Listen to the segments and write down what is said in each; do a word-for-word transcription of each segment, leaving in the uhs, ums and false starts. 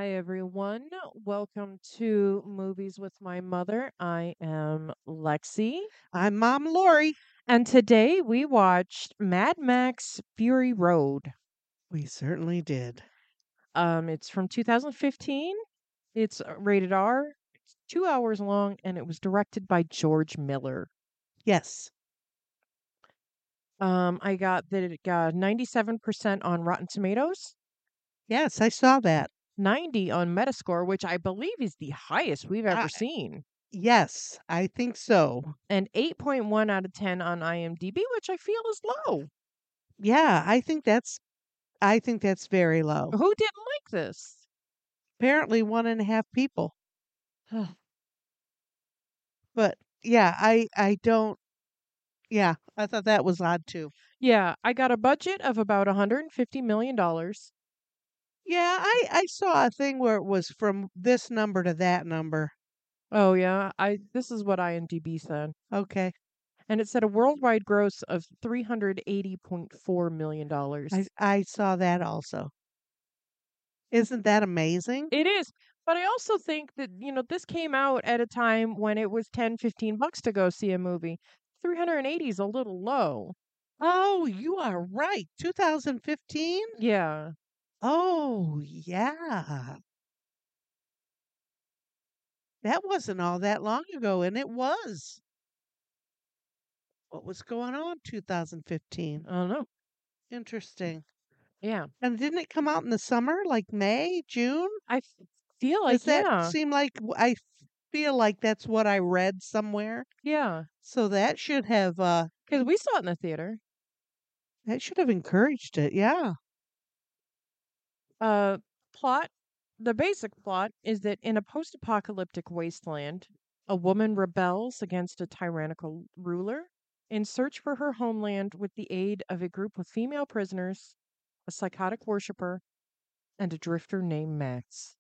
Hi, everyone. Welcome to Movies with My Mother. I am Lexi. I'm Mom Lori. And today we watched Mad Max Fury Road. We certainly did. Um, it's from two thousand fifteen. It's uh, rated R. It's two hours long, and it was directed by George Miller. Yes. Um, I got that it got ninety-seven percent on Rotten Tomatoes, Yes, I saw that. ninety on Metascore, which I believe is the highest we've ever I, seen, yes, I think so. and eight point one out of ten on IMDb, which I feel is low. Yeah, I think that's I think that's very low. Who didn't like this? Apparently one and a half people. But yeah, I I don't yeah, I thought that was odd too. Yeah, I got a budget of about one hundred fifty million dollars. Yeah, I I saw a thing where it was from this number to that number. Oh yeah, I this is what IMDb said. Okay. And it said a worldwide gross of three hundred eighty point four million I dollars. I saw that also. Isn't that amazing? It is. But I also think that, you know, this came out at a time when it was ten, fifteen bucks to go see a movie. three hundred eighty is a little low. Oh, you are right. two thousand fifteen? Yeah. Oh, yeah. That wasn't all that long ago, and it was. What was going on two thousand fifteen? I don't know. Interesting. Yeah. And didn't it come out in the summer, like May, June? I f- feel like Does that yeah. seem like w- I feel like that's what I read somewhere? Yeah. So that should have uh Cuz we saw it in the theater. that should have encouraged it. Yeah. Uh, plot. The basic plot is that in a post apocalyptic wasteland, a woman rebels against a tyrannical ruler in search for her homeland with the aid of a group of female prisoners, a psychotic worshiper, and a drifter named Max.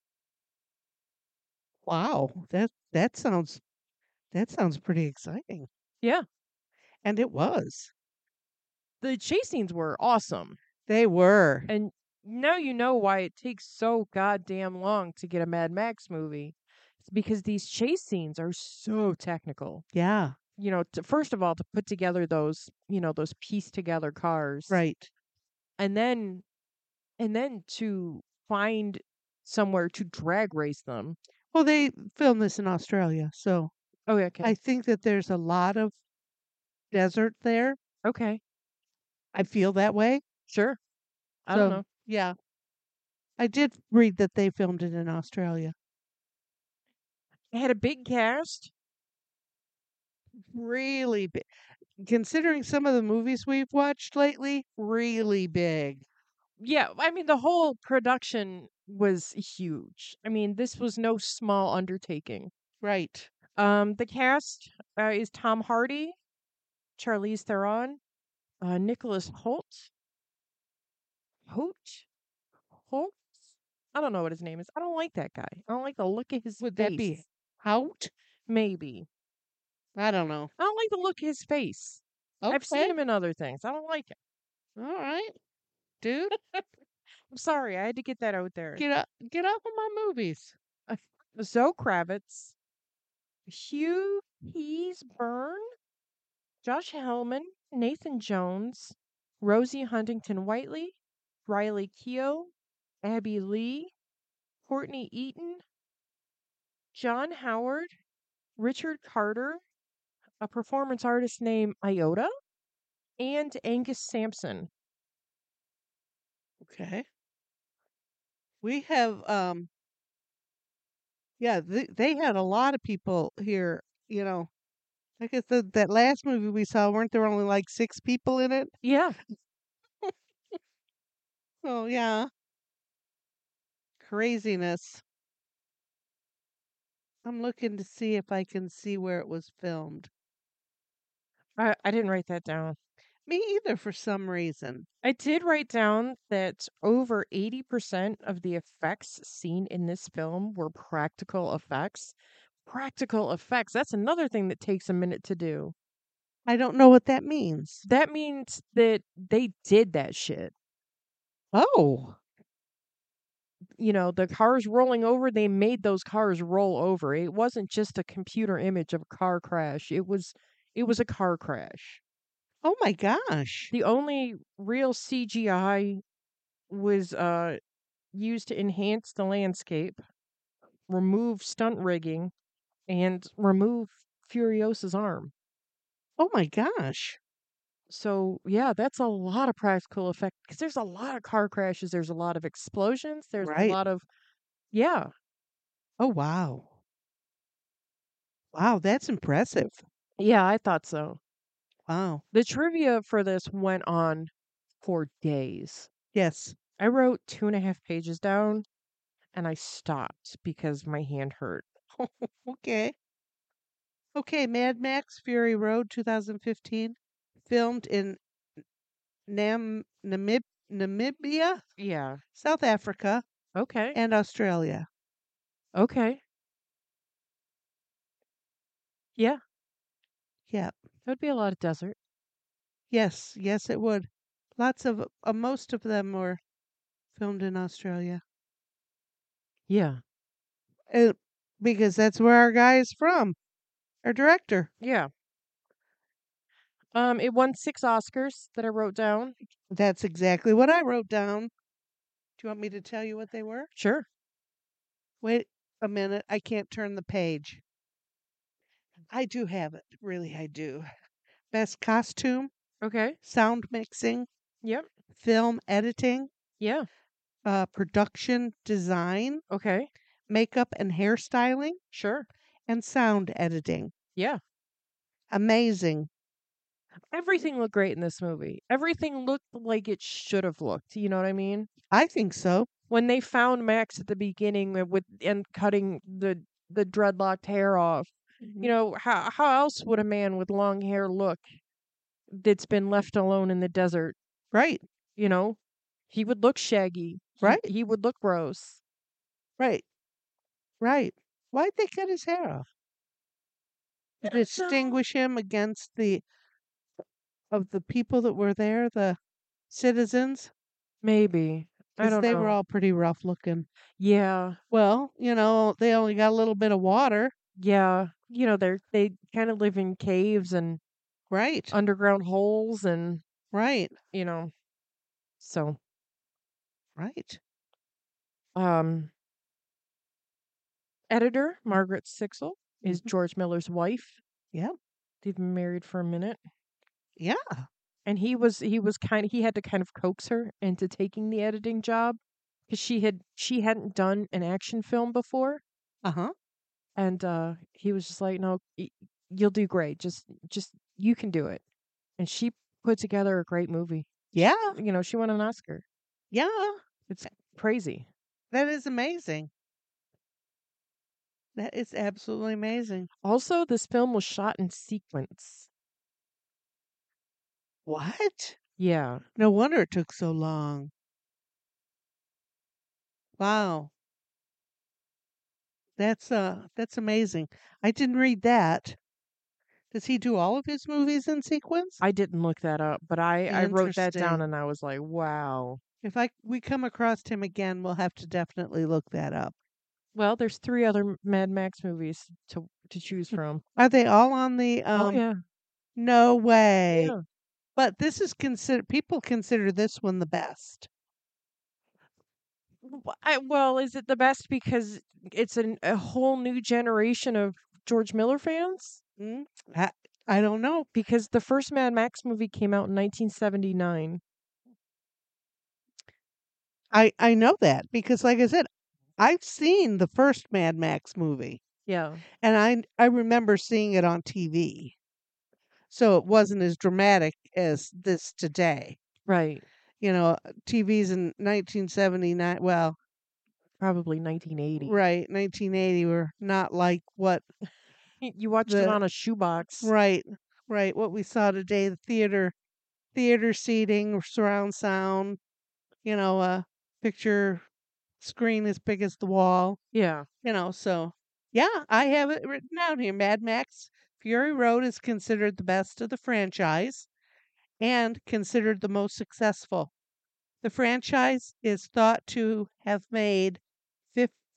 Wow. That that sounds that sounds pretty exciting. Yeah, And it was. the chase scenes were awesome. They were. And now you know why it takes so goddamn long to get a Mad Max movie. It's because these chase scenes are so technical. Yeah. You know, to, first of all, to put together those, you know, those pieced together cars, Right. and then, and then to find somewhere to drag race them. Well, they filmed this in Australia, so Oh, yeah, okay, I think that there's a lot of desert there. okay, I feel that way. sure. I don't So, know. yeah, I did read that they filmed it in Australia. It had a big cast. Really big. Considering some of the movies we've watched lately, really big. Yeah, I mean, the whole production was huge. I mean, this was no small undertaking. Right. Um, the cast uh, is Tom Hardy, Charlize Theron, uh, Nicholas Holt, Holt, Holt. I don't know what his name is. I don't like that guy. I don't like the look of his Would that be face. out? Maybe I don't know. I don't like the look of his face. I've seen Okay. him in other things. I don't like it. All right. Dude, I'm sorry. I had to get that out there. get up get off of my movies. Uh, Zoe Kravitz, Hugh Heesburn, Josh Hellman, Nathan Jones, Rosie Huntington Whiteley, Riley Keough, Abby Lee, Courtney Eaton, John Howard, Richard Carter, a performance artist named Iota, and Angus Sampson. Okay. We have um yeah, they, they had a lot of people here, you know. I guess the, that last movie we saw, weren't there only like six people in it? Yeah, Oh, yeah. Craziness. I'm looking to see if I can see where it was filmed. I, I didn't write that down. Me either, for some reason. I did write down that over eighty percent of the effects seen in this film were practical effects. Practical effects, that's another thing that takes a minute to do. I don't know what that means. That means that they did that shit. Oh, you know, the cars rolling over, they made those cars roll over. It wasn't just a computer image of a car crash. It was it was a car crash. Oh my gosh. The only real C G I was uh used to enhance the landscape, remove stunt rigging, and remove Furiosa's arm. Oh my gosh. So, yeah, that's a lot of practical effect because there's a lot of car crashes, there's a lot of explosions, there's a Right. lot of yeah. Oh wow. Wow, that's impressive. Yeah, I thought so. Wow. The trivia for this went on for days. Yes. I wrote two and a half pages down and I stopped because my hand hurt. Okay. Okay, Mad Max Fury Road twenty fifteen, filmed in Nam Namib Namibia, Yeah. South Africa, Okay. and Australia. Okay. Yeah. Yeah. That'd be a lot of desert. Yes, yes it would. Lots of uh, most of them were filmed in Australia. Yeah. Uh, because that's where our guy is from, our director. Yeah. Um, it won six Oscars that I wrote down. That's exactly what I wrote down. Do you want me to tell you what they were? Sure. Wait a minute. I can't turn the page. I do have it. Really, I do. Best costume, Okay. sound mixing, Yep. film editing, Yeah. uh, production design, Okay. makeup and hairstyling, Sure. and sound editing. Yeah. Amazing. Everything looked great in this movie. Everything looked like it should have looked. You know what I mean? I think so. When they found Max at the beginning uh, with and cutting the the dreadlocked hair off, you Mhm. know, how how else would a man with long hair look that's been left alone in the desert? Right, You know, he would look shaggy. He right, he would look gross. right, right. Why'd they cut his hair off? To So distinguish him against the of the people that were there, the citizens, maybe I because don't they were know. all pretty rough looking. Yeah, Well, you know, they only got a little bit of water. yeah. You know, they're they kind of live in caves and Right, underground holes, and right, you know, so right. um, editor Margaret Sixel is Mhm. George Miller's wife. Yeah, They've been married for a minute. yeah. And he was he was kind of he had to kind of coax her into taking the editing job because she had she hadn't done an action film before, Uh-huh. and uh he was just like, "No, y- you'll do great. Just just you can do it." And she put together a great movie. Yeah, You know, she won an Oscar. yeah. It's crazy. That is amazing. That is absolutely amazing. Also, this film was shot in sequence. What? Yeah. No wonder it took so long. Wow. That's uh that's amazing. I didn't read that. Does he do all of his movies in sequence? I didn't look that up, but I I wrote that down Interesting. and I was like, "Wow." If I we come across him again, we'll have to definitely look that up. Well, there's three other Mad Max movies to to choose from. Are they all on the Oh um yeah. no way. Yeah. But this is consider people consider this one the best. W I well, is it the best because it's an a whole new generation of George Miller fans? Mm? I, I don't know. Because the first Mad Max movie came out in nineteen seventy-nine. I I know that because like I said, I've seen the first Mad Max movie Yeah. and I I remember seeing it on T V. So it wasn't as dramatic as this today. Right. You know, T Vs in nineteen seventy-nine, well, Probably nineteen eighty. right, nineteen eighty were not like what You watched it the on a shoebox. right, right, what we saw today, the theater theater seating, surround sound, you know, a picture screen as big as the wall, Yeah. you know, so yeah, I have it written down here. Mad Max Fury Road is considered the best of the franchise and considered the most successful. The franchise is thought to have made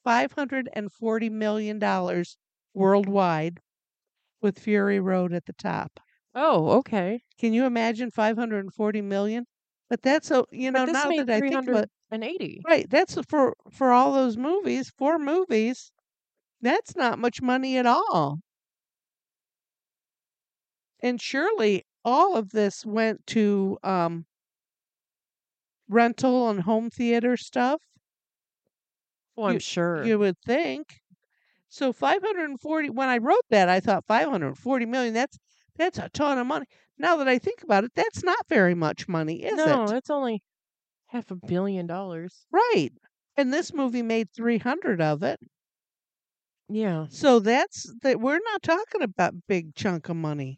five hundred forty million dollars worldwide, with Fury Road at the top. Oh, okay. Can you imagine five hundred forty million? But that's so you But know, this now made that I think about, three hundred eighty. right, that's for for all those movies, four movies, that's not much money at all. And surely all of this went to um rental and home theater stuff. Well, I'm You sure. you would think. So five hundred forty, when I wrote that, I thought five hundred forty million, that's that's a ton of money. Now that I think about it, that's not very much money, is No, it? it's only half a billion dollars. Right. And this movie made three hundred of it. Yeah. So that's that we're not talking about big chunk of money.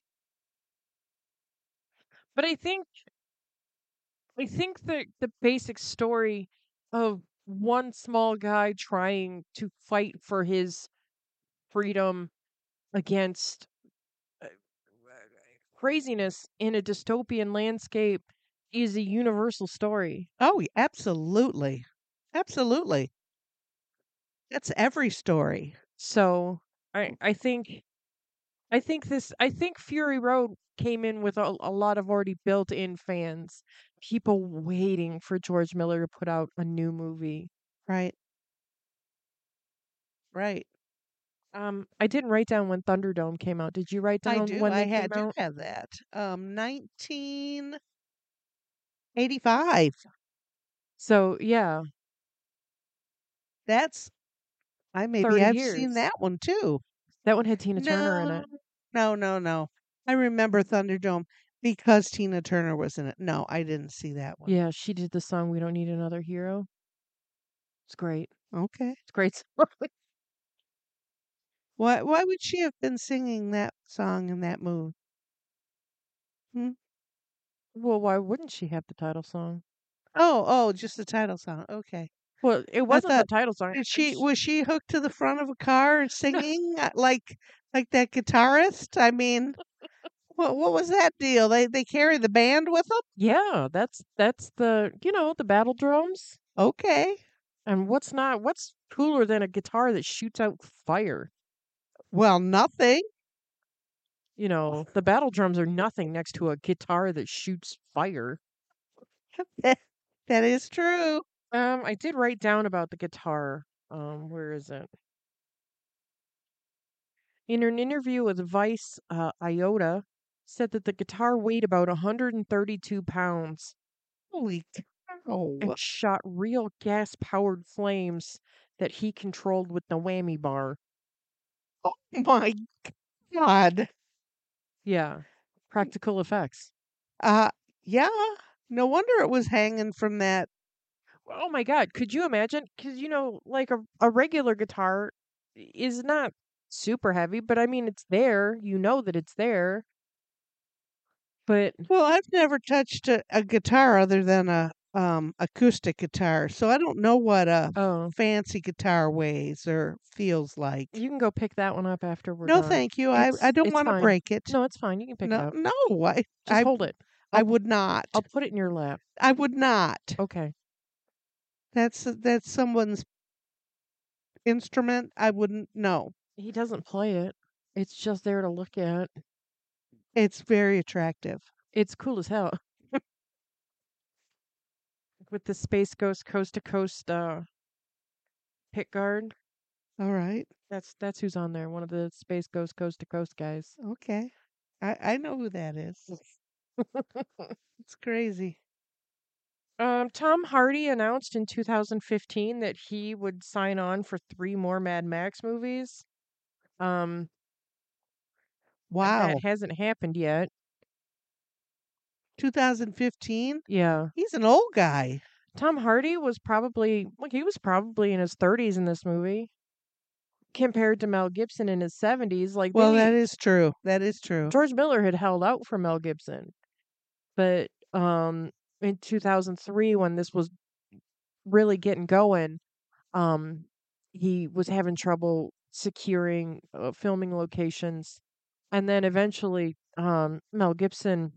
But I think I think the the basic story of one small guy trying to fight for his freedom against uh, craziness in a dystopian landscape is a universal story. Oh, y- absolutely. Absolutely. That's every story. So I I think I think this I think Fury Road came in with a, a lot of already built-in fans, people waiting for George Miller to put out a new movie. Right. Right. Um, I didn't write down when Thunderdome came out. Did you write I down do. when I they came had do out? have that. Um nineteen eighty-five. So yeah, That's I maybe thirty I've seen years. that one too. That one had Tina Turner in No. it. No, no, no. I remember Thunderdome because Tina Turner was in it. No, I didn't see that one. Yeah, she did the song "We Don't Need Another Hero." It's great. Okay. It's a great song. Why why would she have been singing that song in that movie? Hmm? Well, why wouldn't she have the title song? Oh, oh, just the title song. Okay. Well, it I wasn't the thought, title song. did Uh, she sh- was she hooked to the front of a car singing uh, like like that guitarist? I mean, what what was that deal? They they carry the band with them? Yeah, that's that's the you know the battle drums. Okay. And what's not what's cooler than a guitar that shoots out fire? Well, nothing. You know, the battle drums are nothing next to a guitar that shoots fire. That, that is true. Um, I did write down about the guitar. Um, where is it? In an interview with Vice, uh, Iota said that the guitar weighed about one hundred thirty-two pounds Holy and cow. shot real gas-powered flames that he controlled with the whammy bar. Oh my God. Yeah, practical effects. Uh yeah. No wonder it was hanging from that. Oh my god, could you imagine? Because you know, like a a regular guitar is not super heavy, but I mean, it's there. You know that it's there. But Well, I've never touched a, a guitar other than a um acoustic guitar, so I don't know what a oh, fancy guitar weighs or feels like. you can go pick that one up after we're No, done. thank you. I I It's don't it's want to fine. break it. No, it's fine. You can pick it No, up. no. I Just I hold it. I I'll would not. I'll put it in your lap. I would not. Okay. That's that's someone's instrument. I wouldn't know. He doesn't play it. It's just there to look at. It's very attractive. It's cool as hell. With the Space Ghost coast to coast uh pick guard. All right. That's that's who's on there. One of the Space Ghost coast to coast guys. Okay. I I know who that is. It's crazy. Um, Tom Hardy announced in two thousand fifteen that he would sign on for three more Mad Max movies. Um, and that Wow. hasn't happened yet. two thousand fifteen? Yeah. He's an old guy. Tom Hardy was probably like he was probably in his thirties in this movie compared to Mel Gibson in his seventies. Like Well, that they is true. That is true. George Miller had held out for Mel Gibson, but um in two thousand three when this was really getting going, um he was having trouble securing uh, filming locations, and then eventually um Mel Gibson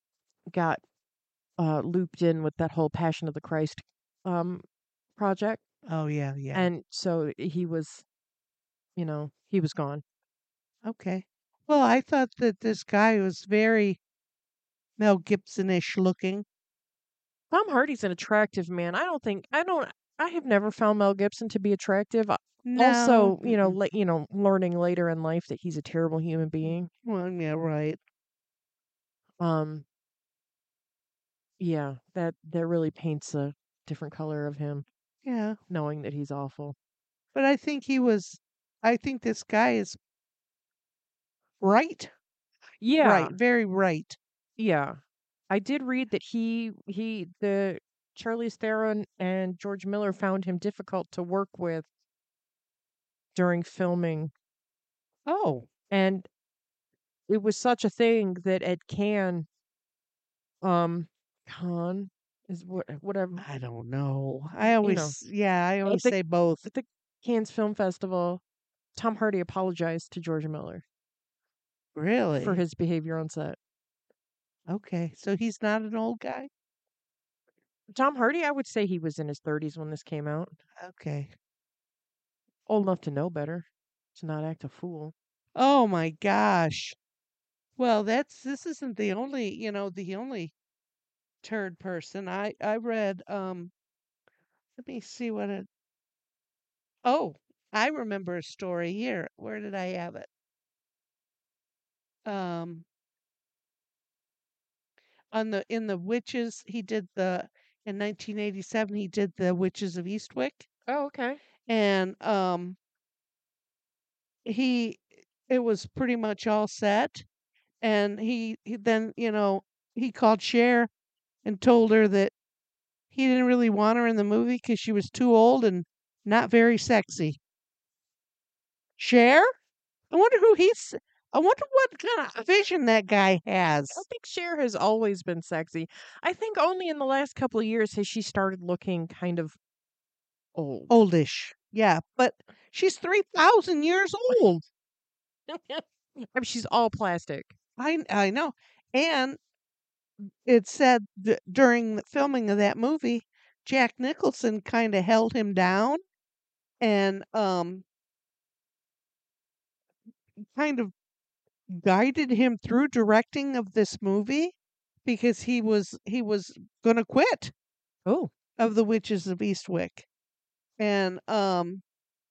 got uh looped in with that whole Passion of the Christ um project. Oh, yeah, yeah. And so he was, you know, he was gone. Okay. Well, I thought that this guy was very Mel Gibson-ish looking. Tom Hardy's an attractive man. I don't think I don't I have never found Mel Gibson to be attractive. Uh, No. Also, you know, Mm-mm. la- you know, learning later in life that he's a terrible human being. Well, yeah, right. Um, yeah, that that really paints a different color of him, Yeah. knowing that he's awful. But I think he was I think this guy is right. Yeah, Right. Very right. yeah. I did read that he he the Charlize Theron and George Miller found him difficult to work with during filming, Oh, and it was such a thing that at Cannes, um, Cannes is what whatever I don't know. I you know always yeah, I at always the say both. at the Cannes Film Festival, Tom Hardy apologized to George Miller for Really? his behavior on set. Okay. So he's not an old guy? Tom Hardy, I would say he was in his thirties when this came out, Okay. old enough to know better, to not act a fool. Oh my gosh. Well, that's this isn't the only, you know, the only turd person. I I read um let me see what it Oh, I remember a story here. Where did I have it? Um on the in the witches, he did the in nineteen eighty-seven he did the Witches of Eastwick Oh, okay. and um he it was pretty much all set and he, he then, you know, he called Cher and told her that he didn't really want her in the movie because she was too old and not very sexy. Cher? I wonder who he's. I wonder what kind of vision that guy I has. think Cher has always been sexy. I think only in the last couple of years has she started looking kind of old. Oldish. Yeah, but she's three thousand years old. I mean, she's all plastic. I, I know. And it said that during the filming of that movie, Jack Nicholson kind of held him down and um, kind of guided him through directing of this movie because he was he was going to quit Oh, of the Witches of Eastwick. And um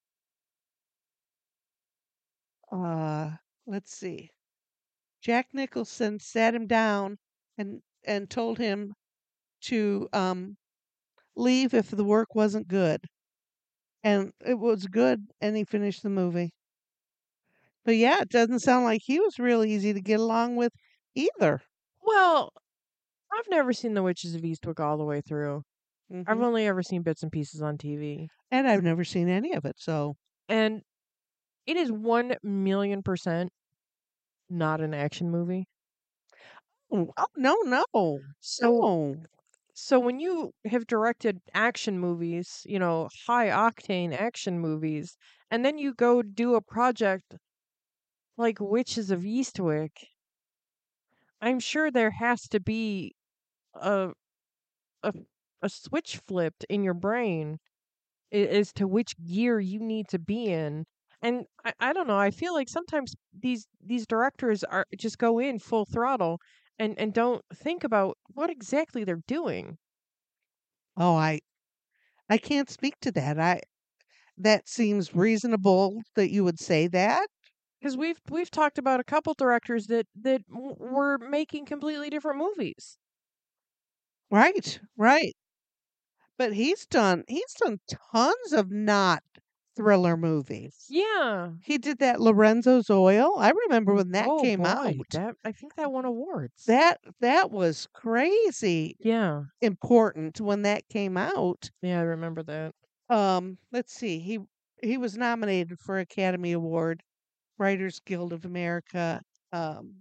uh let's see. Jack Nicholson sat him down and and told him to um leave if the work wasn't good. And it was good and he finished the movie. But yeah, it doesn't sound like he was real easy to get along with either. well, I've never seen The Witches of Eastwick all the way through. I've Hmm. only ever seen bits and pieces on T V. And I've never seen any of it, so And it is one million percent not an action movie. oh, oh, no, no. So No. so when you have directed action movies, you know, high octane action movies, and then you go do a project like Witches of Eastwick, I'm sure there has to be a a a switch flipped in your brain a- as to which gear you need to be in. And I, I don't know, I feel like sometimes these these directors are just go in full throttle and and don't think about what exactly they're doing. Oh, I I can't speak to that. I that seems reasonable that you would say that. Because we've we've talked about a couple directors that that w- were making completely different movies. Right, right. But he's done he's done tons of not thriller movies. Yeah. He did that Lorenzo's Oil. I remember Mm, when that oh came boy, out. that I think that won awards. That that was crazy Yeah. important when that came out. Yeah, I remember that. Um, let's see. He he was nominated for Academy Award, Writers Guild of America, um,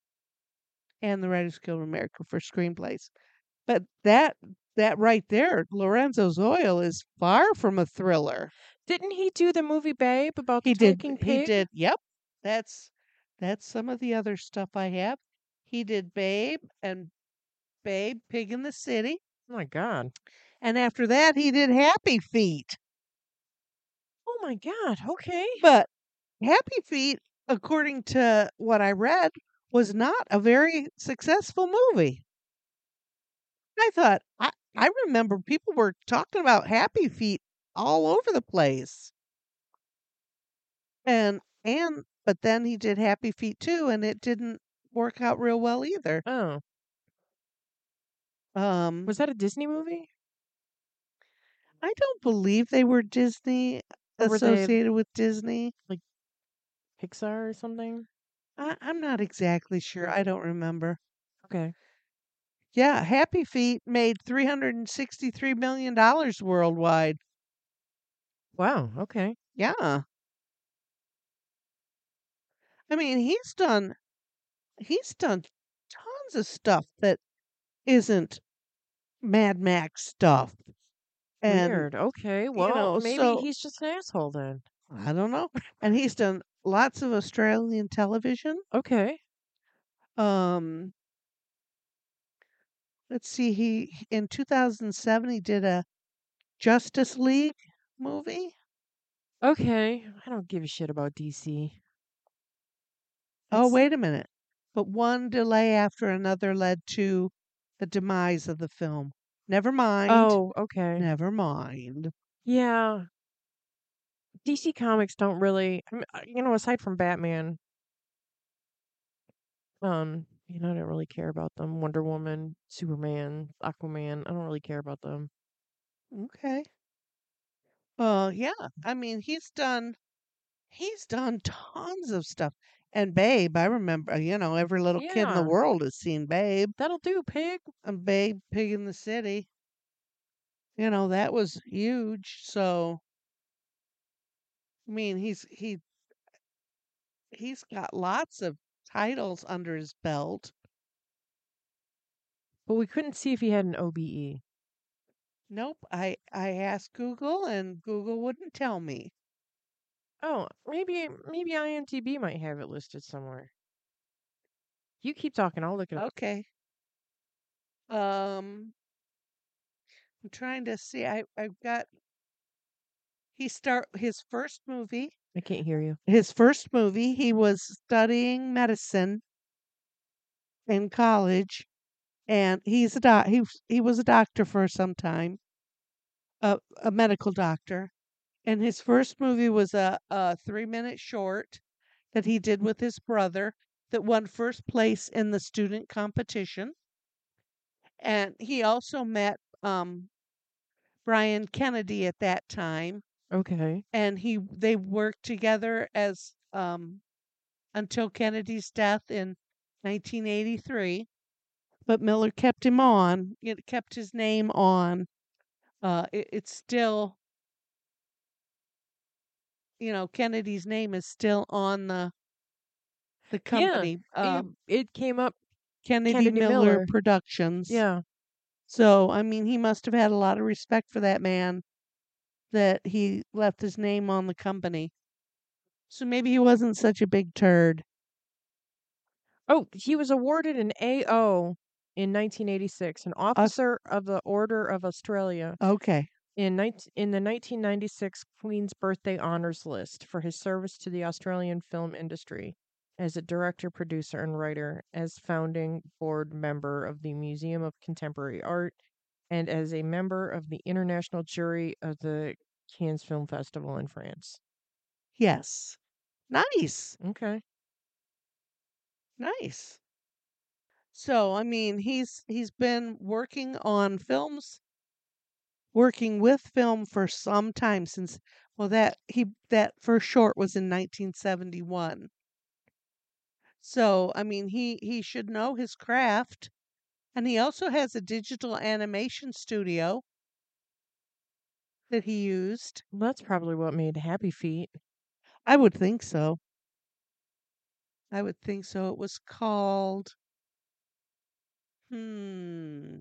and the Writers Guild of America for screenplays. But that that right there, Lorenzo's Oil is far from a thriller. Didn't he do the movie Babe about the He did talking he pig? did yep. That's that's some of the other stuff I have. He did Babe and Babe, Pig in the City. Oh my god. And after that he did Happy Feet. Oh my god, okay. But Happy Feet, according to what I read, was not a very successful movie. I thought I I remember people were talking about Happy Feet all over the place. And and but then he did Happy Feet two and it didn't work out real well either. Oh, Um was that a Disney movie? I don't believe they were Disney Or were they, associated with Disney. like, Pixar or something? I, I'm not exactly sure. I don't remember. Okay. Yeah, Happy Feet made three hundred sixty-three million dollars worldwide. Wow, okay. Yeah. I mean, he's done he's done tons of stuff that isn't Mad Max stuff. And Weird, okay, you well, know, maybe so he's just an asshole then. I don't know. And he's done lots of Australian television. Okay. Um let's see, he in two thousand seven he did a Justice League movie. Okay, I don't give a shit about D C. Oh, It's wait a minute. But one delay after another led to the demise of the film. Never mind. Oh, okay. Never mind. Yeah, D C Comics don't really I mean, uh, you know, aside from Batman, um, you know, I don't really care about them. Wonder Woman, Superman, Aquaman, I don't really care about them. Okay. Uh yeah. I mean, he's done he's done tons of stuff. And Babe, I remember, you know, every little kid in the Yeah, world has seen Babe. that'll do, pig. And Babe, Pig in the City. You know, that was huge. So, I mean, he's he he's got lots of titles under his belt. But we couldn't see if he had an O B E. Nope, I I asked Google and Google wouldn't tell me. Oh, maybe maybe IMDb might have it listed somewhere. You keep talking, I'll look it up. Okay. Um, I'm trying to see. I I've got he start his first movie. I can't hear you. His first movie, he was studying medicine in college, and he's a doc. He was- he was a doctor for some time, a a medical doctor. And his first movie was a a three minute short that he did with his brother that won first place in the student competition. And he also met um, Brian Kennedy at that time, Okay. and he they worked together as um, until Kennedy's death in nineteen eighty-three. But Miller kept him on. It kept his name on. Uh, it, it's still, you know, Kennedy's name is still on the the Yeah, company, it um, it came up Kennedy Kennedy Miller Miller. Productions. Yeah. So I mean, he must have had a lot of respect for that man that he left his name on the company. So maybe he wasn't such a big turd. Oh, he was awarded an A O in nineteen eighty-six, an Uh, Officer of the Order of Australia okay. in nineteen in the nineteen ninety-six Queen's Birthday Honors List for his service to the Australian film industry as a director, producer, and writer, as founding board member of the Museum of Contemporary Art, and as a member of the international jury of the Cannes Film Festival in France. Yes. Nice. Okay. Nice. So, I mean, he's he's been working on films, working with film for some time since well that he that first short was in nineteen seventy-one. So, I mean, he he should know his craft, and he also has a digital animation studio that he used. Well, that's probably what made Happy Feet. I would think so. I would think so. It was called hmm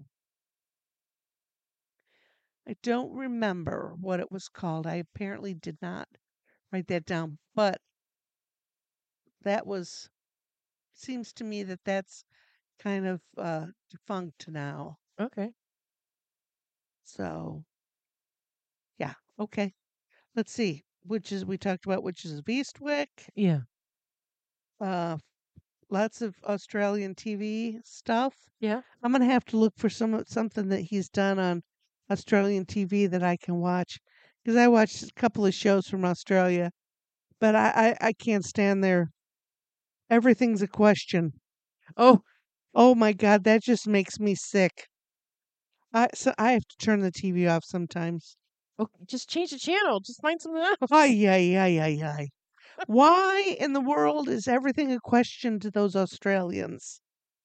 I don't remember what it was called. I apparently did not write that down, but that was seems to me that that's kind of uh defunct now. Okay. So, yeah. Okay. Let's see. which is we talked about, which is Beastwick. Yeah. Uh, lots of Australian T V stuff. Yeah. I'm gonna have to look for some something that he's done on Australian T V that I can watch because I watched a couple of shows from Australia, but I, I I can't stand there. Everything's a question. Oh, Oh my God, that just makes me sick. I so I have to turn the T V off sometimes. oh, just change the channel. Just find something else. Ay ay ay ay ay. Why in the world is everything a question to those Australians?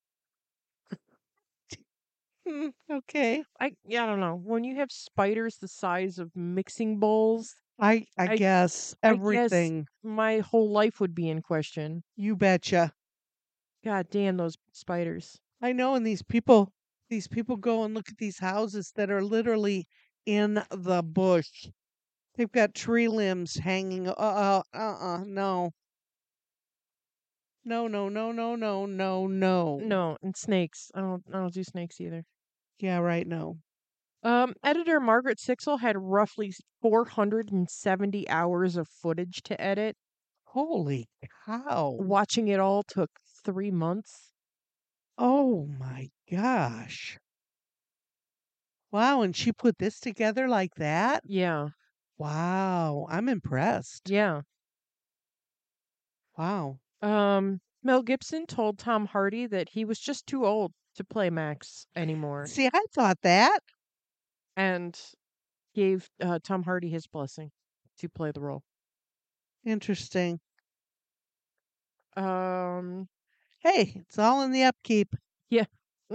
Hmm, okay. I yeah, I don't know. When you have spiders the size of mixing bowls, I I I guess I guess everything. my whole life would be in question. You betcha. God damn those spiders. I know, and these people these people go and look at these houses that are literally in the bush. They've got tree limbs hanging. Uh uh uh uh. No. No no no no no no no. No, and snakes. I don't I don't do snakes either. Yeah, right. No. Um, editor Margaret Sixel had roughly four hundred seventy hours of footage to edit. Holy cow. Watching it all took three months. Oh my gosh. Wow, and she put this together like that? Yeah, Wow, I'm impressed. yeah. Wow. Um, Mel Gibson told Tom Hardy that he was just too old to play Max anymore, See, I thought that. and gave uh, Tom Hardy his blessing to play the role. Interesting. Um, Hey, it's all in the upkeep. yeah.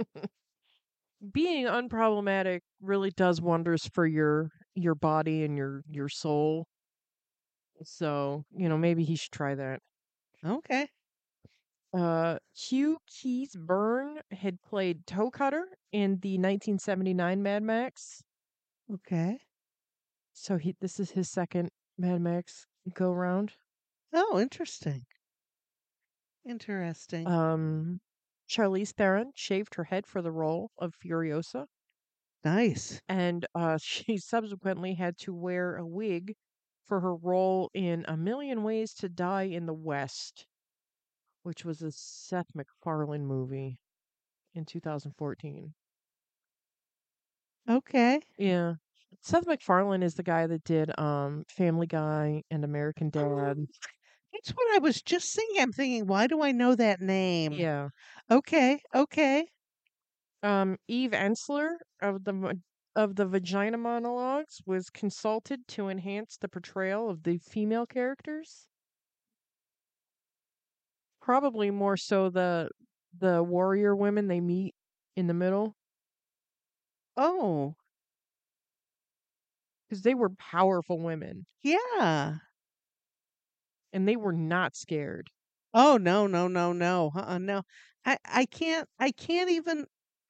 Being unproblematic really does wonders for your your body and your your soul. So, you know, maybe he should try that. Okay. Uh, Hugh Keys Byrne had played Toe Cutter in the nineteen seventy-nine Mad Max. Okay. So he this is his second Mad Max go round. Oh, interesting. Interesting. Um, Charlize Theron shaved her head for the role of Furiosa, Nice. and uh, she subsequently had to wear a wig for her role in A Million Ways to Die in the West, which was a Seth MacFarlane movie in two thousand fourteen. Okay. Yeah. Seth MacFarlane is the guy that did um Family Guy and American Dad. That's what I was just thinking. I'm thinking, why do I know that name? Yeah. Okay. Okay. Um Eve Ensler of the Va- of the Vagina Monologues was consulted to enhance the portrayal of the female characters. Probably more so the the warrior women they meet in the middle Oh, because they were powerful women yeah. and they were not scared. Oh, no, no, no, no. Uh-uh, no. I I can't I can't even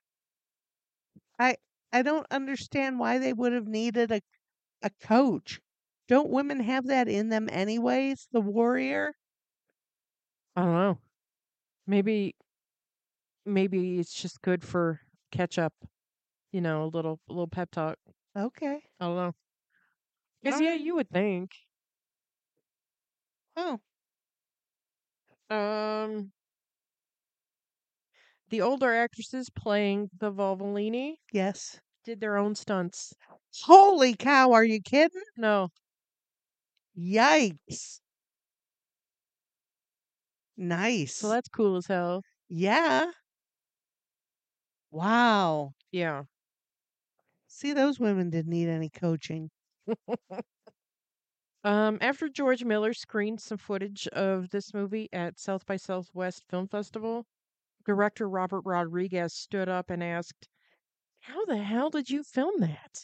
I I don't understand why they would have needed a a coach. Don't women have that in them anyways? The warrior? I don't know. Maybe maybe it's just good for catch up, you know, a little a little pep talk. Okay. I don't know. Because All yeah, right. you would think. Oh, Um, the older actresses playing the Volvolini yes. did their own stunts. Holy cow, are you kidding? No, Yikes. so Nice. that's cool as hell. Yeah. Wow. Yeah. See, those women didn't need any coaching. Um, after George Miller screened some footage of this movie at South by Southwest Film Festival, director Robert Rodriguez stood up and asked, "How the hell did you film that?"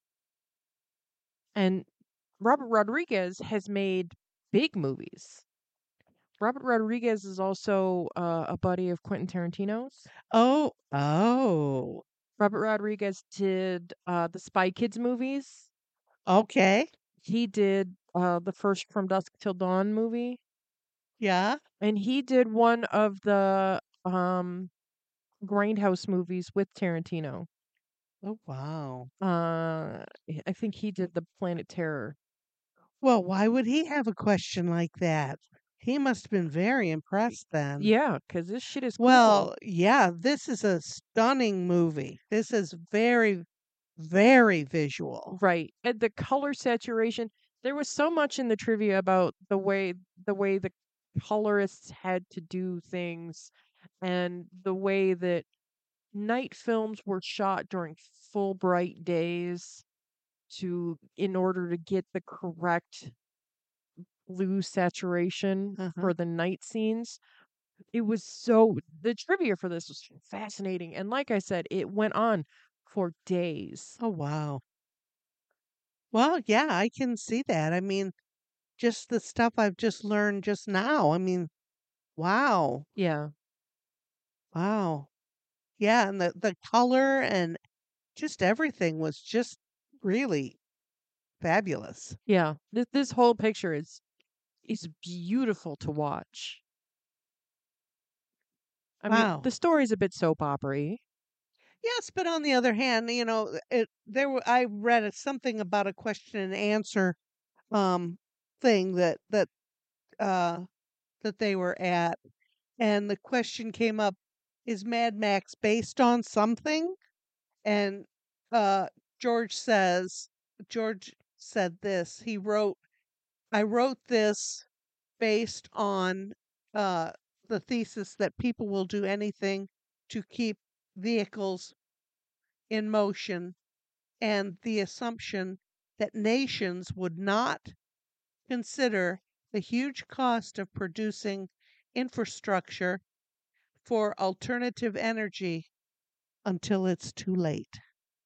And Robert Rodriguez has made big movies. Robert Rodriguez is also uh, a buddy of Quentin Tarantino's. Oh, oh. Robert Rodriguez did uh, the Spy Kids movies. Okay. He did uh, the first From Dusk Till Dawn movie, Yeah. and he did one of the um, Grindhouse movies with Tarantino. Oh, wow. Uh, I think he did the Planet Terror. Well, why would he have a question like that? He must have been very impressed then. Yeah, because this shit is cool. Well, yeah, this is a stunning movie. This is very, very visual. Right. And the color saturation, there was so much in the trivia about the way the way the colorists had to do things and the way that night films were shot during full bright days to in order to get the correct blue saturation Uh-huh. for the night scenes. It was so the trivia for this was fascinating, and like I said, it went on for days. Oh, wow. Well, yeah, I can see that. I mean, just the stuff I've just learned just now. I mean, wow. Yeah, Wow. Yeah, and the the color and just everything was just really fabulous. yeah. This this whole picture is is beautiful to watch. I mean, the Wow. story's a bit soap opera-y. Yes, but on the other hand, you know, it there were I read a, something about a question and answer um thing that that uh that they were at, and the question came up, is Mad Max based on something? And uh George says George said this. He wrote, I wrote this based on uh the thesis that people will do anything to keep vehicles in motion, and the assumption that nations would not consider the huge cost of producing infrastructure for alternative energy until it's too late.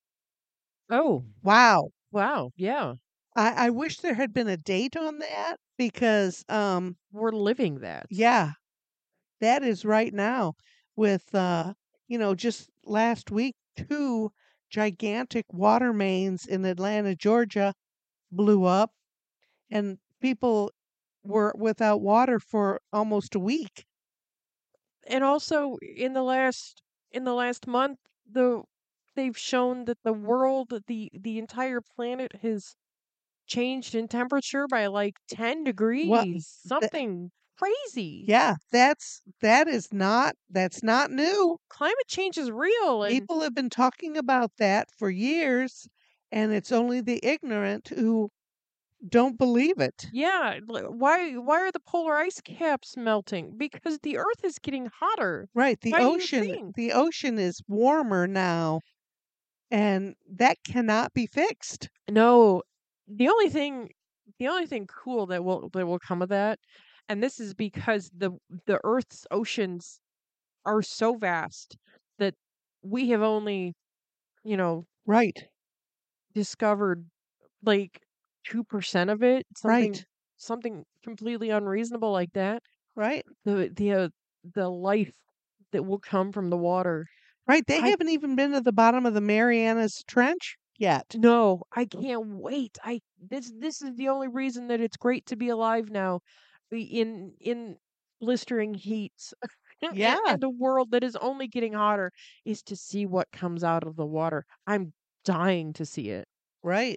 Oh, Wow. wow, yeah. I, I wish there had been a date on that because, um, We're living that. yeah, that is right now with, uh, you know, just last week, two gigantic water mains in Atlanta, Georgia blew up, and people were without water for almost a week. And also in the last in the last month, the they've shown that the world, the the entire planet has changed in temperature by like ten What? degrees. Something crazy. Yeah, that's that is not that's not new. Climate change is real and People have been talking about that for years, and it's only the ignorant who don't believe it. yeah, li- why why are the polar ice caps melting? Because the earth is getting hotter. Right, the Why do you ocean think? the ocean is warmer now, and that cannot be fixed. No, the only thing the only thing cool that will that will come of that, and this is because the the Earth's oceans are so vast that we have only, you know, Right, discovered like two percent of it, something right, something completely unreasonable like that. right, The the uh, the life that will come from the water. right. They I haven't even been to the bottom of the Marianas Trench yet. no, I can't wait. I this this is the only reason that it's great to be alive now, i- in in blistering heats and, Yeah, and a world that is only getting hotter is to see what comes out of the water. I'm dying to see it. right.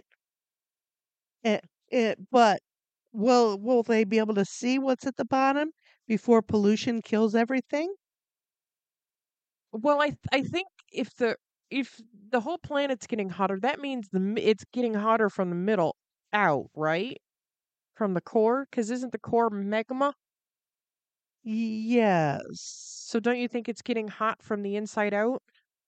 It, it, but will will they be able to see what's at the bottom before pollution kills everything? Well, I th- I think if the if the whole planet's getting hotter, that means the mi- it's getting hotter from the middle out, right? From the core, because isn't the core magma? Yes. So don't you think it's getting hot from the inside out?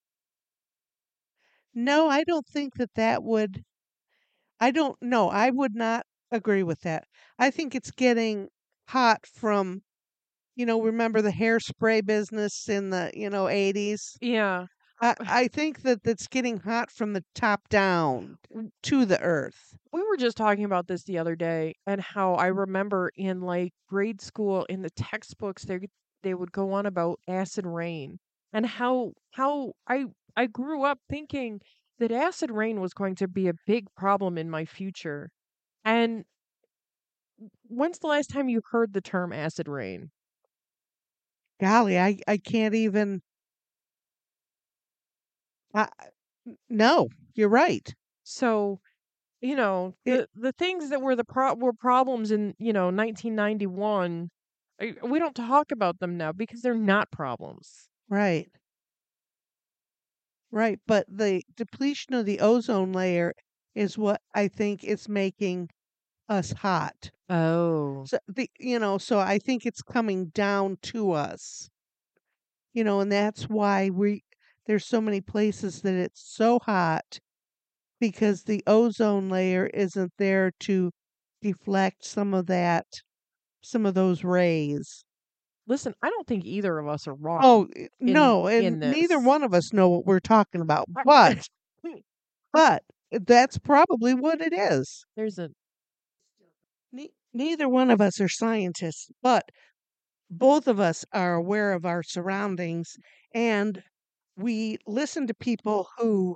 No, I don't think that that would I don't know. I would not agree with that. I think it's getting hot from, you know, remember the hairspray business in the, you know, eighties? Yeah. I I think that that's getting hot from the top down W- to the earth. We were just talking about this the other day and how I remember in like grade school in the textbooks they they would go on about acid rain and how how I I grew up thinking that acid rain was going to be a big problem in my future. And when's the last time you heard the term acid rain? Golly, I I can't even I, I- n- no, you're right. So You know, It the the things that were the pro- were problems in, you know, nineteen ninety-one, I- we don't talk about them now because they're not problems. right, right. But the depletion of the ozone layer is what I think is making us hot. Oh. So the you know, so I think it's coming down to us. You know, and that's why we there's so many places that it's so hot because the ozone layer isn't there to deflect some of that some of those rays. Listen, I don't think either of us are wrong Oh, eh, in no, and in neither this. one of us know what we're talking about, I- but but that's probably what it is. There's a Ne- neither one of us are scientists, but both of us are aware of our surroundings and we listen to people who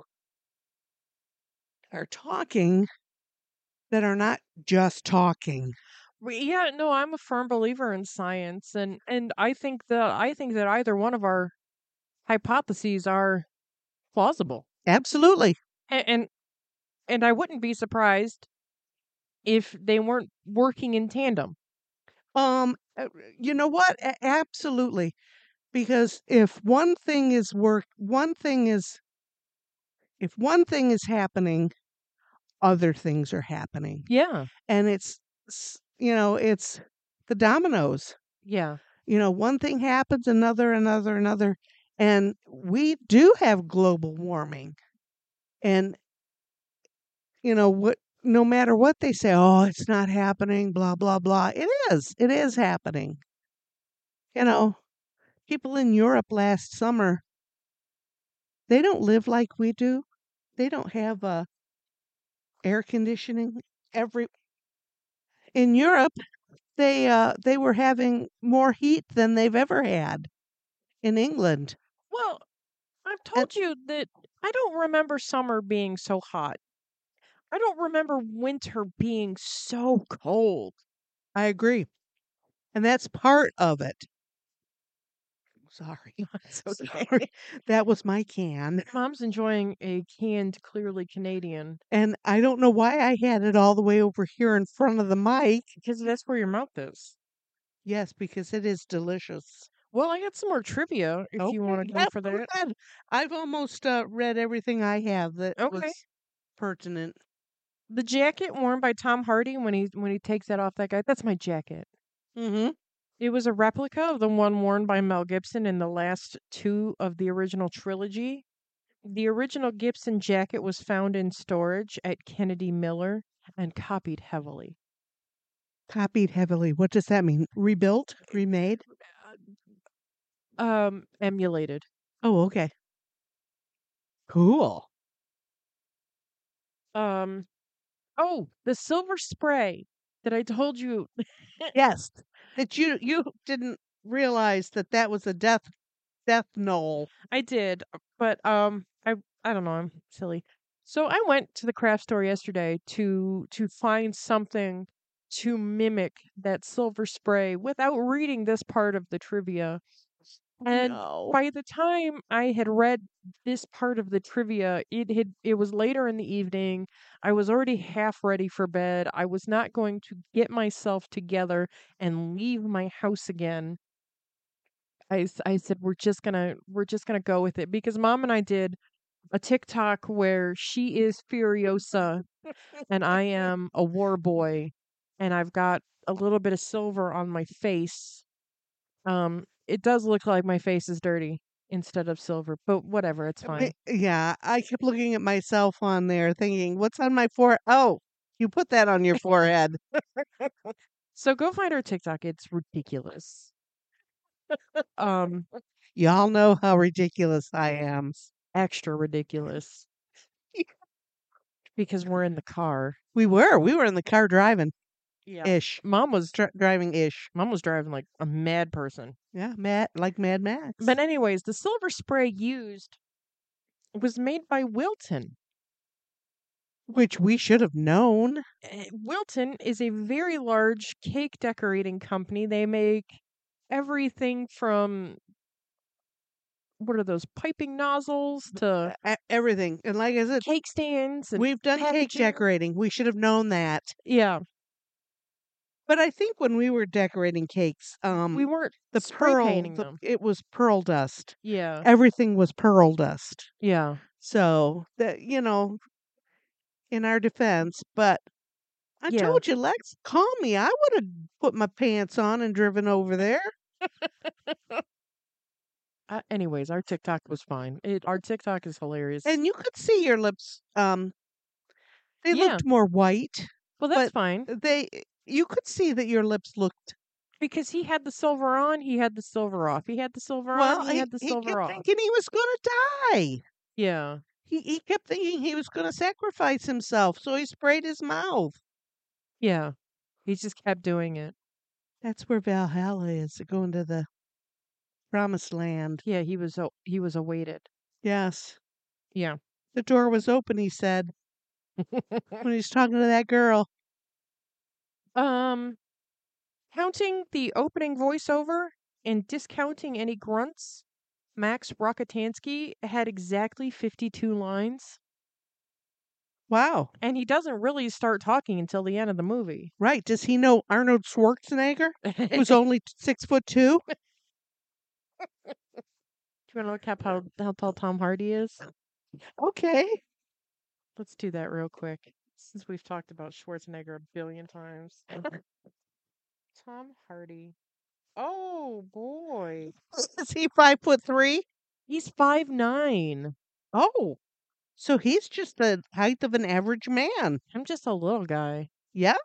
are talking that are not just talking. we- yeah, no, I'm a firm believer in science, and and I think that I think that either one of our hypotheses are plausible. Absolutely. And and, and I wouldn't be surprised if they weren't working in tandem. Um, uh, you know what? A- absolutely. Because if one thing is work, one thing is, if one thing is happening, other things are happening. Yeah. And it's, s- you know, it's the dominoes. Yeah. You know, one thing happens, another, another, another. And we do have global warming. And, you know, what, no matter what they say, oh, it's not happening, blah, blah, blah. It is. It is happening. You know, people in Europe last summer, they don't live like we do. They don't have uh, air conditioning. Every in Europe, they uh, they were having more heat than they've ever had in England. Well, I've And told you that I don't remember summer being so hot. I don't remember winter being so cold. I agree, and that's part of it. Sorry, It's okay. sorry, that was my can, Mom's enjoying a canned, clearly Canadian and I don't know why I had it all the way over here in front of the mic. because that's where your mouth is. Yes, because it is delicious. Well, I got some more trivia if you Okay, want to go yeah, for go that. ahead. I've almost uh, read everything I have that Okay. was pertinent. The jacket worn by Tom Hardy when he when he takes that off that guy, that's my jacket. Mm-hmm. It was a replica of the one worn by Mel Gibson in the last two of the original trilogy. The original Gibson jacket was found in storage at Kennedy Miller and copied heavily. Copied heavily. What does that mean? Rebuilt? Remade? Um, emulated. Oh, okay. Cool. Um, oh, the silver spray that I told you. Yes. That you you didn't realize that that was a death death knoll. I did, but um, I I don't know. I'm silly. So I went to the craft store yesterday to to find something to mimic that silver spray without reading this part of the trivia. And No. by the time I had read this part of the trivia, it had it was later in the evening. I was already half ready for bed. I was not going to get myself together and leave my house again. I, s- I said we're just gonna we're just gonna go with it because mom and I did a TikTok where she is Furiosa and I am a war boy and I've got a little bit of silver on my face. Um, it does look like my face is dirty instead of silver, but whatever, it's I mean, fine. yeah, I kept looking at myself on there thinking, what's on my forehead? Oh, you put that on your forehead. So go find our TikTok. It's ridiculous. Um, Y'all know how ridiculous I am. extra ridiculous because we're in the car. We were. We were in the car driving Yeah. ish. Mom was Dri driving ish. mom was driving like a mad person. Yeah, Matt, like Mad Max. But anyways, the silver spray used was made by Wilton. Which we should have known. Eh, Wilton is a very large cake decorating company. They make everything from what are those piping nozzles to E everything, and like I said, cake stands and we've done cake packaging. decorating, we should have known that. Yeah, But I think when we were decorating cakes, um, we weren't the spray pearl painting the them. it was pearl dust. Yeah, Everything was pearl dust. yeah, So, that you know, in our defense, but I yeah. told you, Lex, call me. I would have put my pants on and driven over there. Uh, anyways, our TikTok was fine. It our TikTok is hilarious. And you could see your lips, um, they Yeah, looked more white, well, that's but fine they you could see that your lips looked because he had the silver on, he had the silver off. He had the silver on, well, he he had the he silver kept off. thinking he was gonna die. Yeah, He he kept thinking he was gonna sacrifice himself, so he sprayed his mouth. yeah. He just kept doing it. That's where Valhalla is, going to the promised land. Yeah, he was a he was awaited. Yes. Yeah. The door was open, he said, when he was talking to that girl. Um, counting the opening voiceover and discounting any grunts, Max Rockatansky had exactly fifty-two lines, Wow. and he doesn't really start talking until the end of the movie. Right. Does he know Arnold Schwarzenegger, who's Do only six foot two? you want to look up how, how tall Tom Hardy is? Okay. Let's do that real quick, since we've talked about Schwarzenegger a billion times. Tom Hardy. Oh boy. Is he five foot three? He's five nine. Oh, so he's just the height of an average man. I'm just a little guy. Yeah.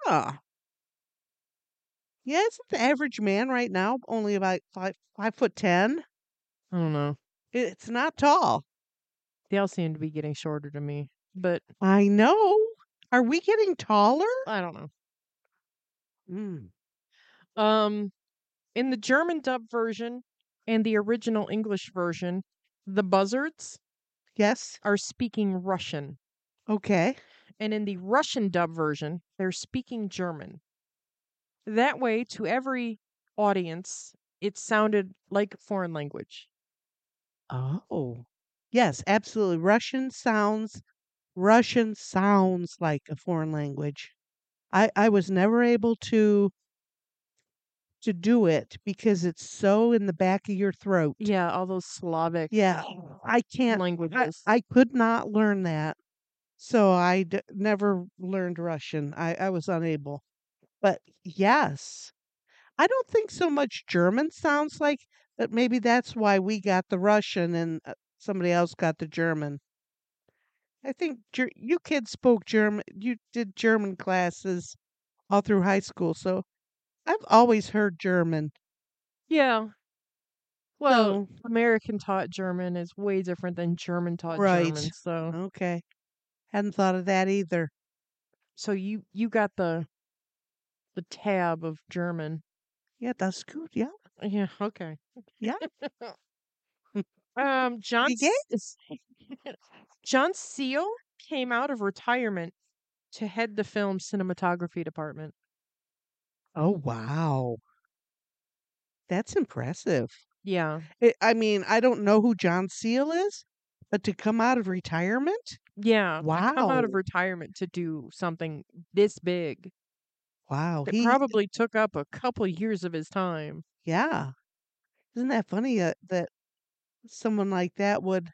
Yeah, isn't the average man right now only about five five foot ten? I don't know. It's not tall. They all seem to be getting shorter to me, but I know. Are we getting taller? I don't know. Mm. Um, in the German dub version and the original English version, the buzzards Yes. are speaking Russian. Okay. And in the Russian dub version, they're speaking German. That way, to every audience, it sounded like a foreign language. Oh. Yes, absolutely. Russian sounds Russian sounds like a foreign language. I I was never able to to do it because it's so in the back of your throat. Yeah, all those Slavic Yeah, I can't I, languages. I could not learn that. So I d- never learned Russian. I I was unable. But yes, I don't think so much German sounds like, but maybe that's why we got the Russian and uh, somebody else got the German. I think Ger- you kids spoke German. You did German classes all through high school, so I've always heard German. Yeah. Well, So, American taught German is way different than German taught right. German. So, Okay. Hadn't thought of that either. so you you got the the tab of German. Yeah, that's good. Yeah. Yeah, okay. Yeah. Um, John You get? S- John Seal came out of retirement to head the film's cinematography department. Oh, wow. That's impressive. Yeah, I I mean, I don't know who John Seal is, but to come out of retirement? yeah. To come out Wow. of retirement to do something this big, Wow. it He probably took up a couple years of his time. yeah. Isn't that funny uh, that someone like that would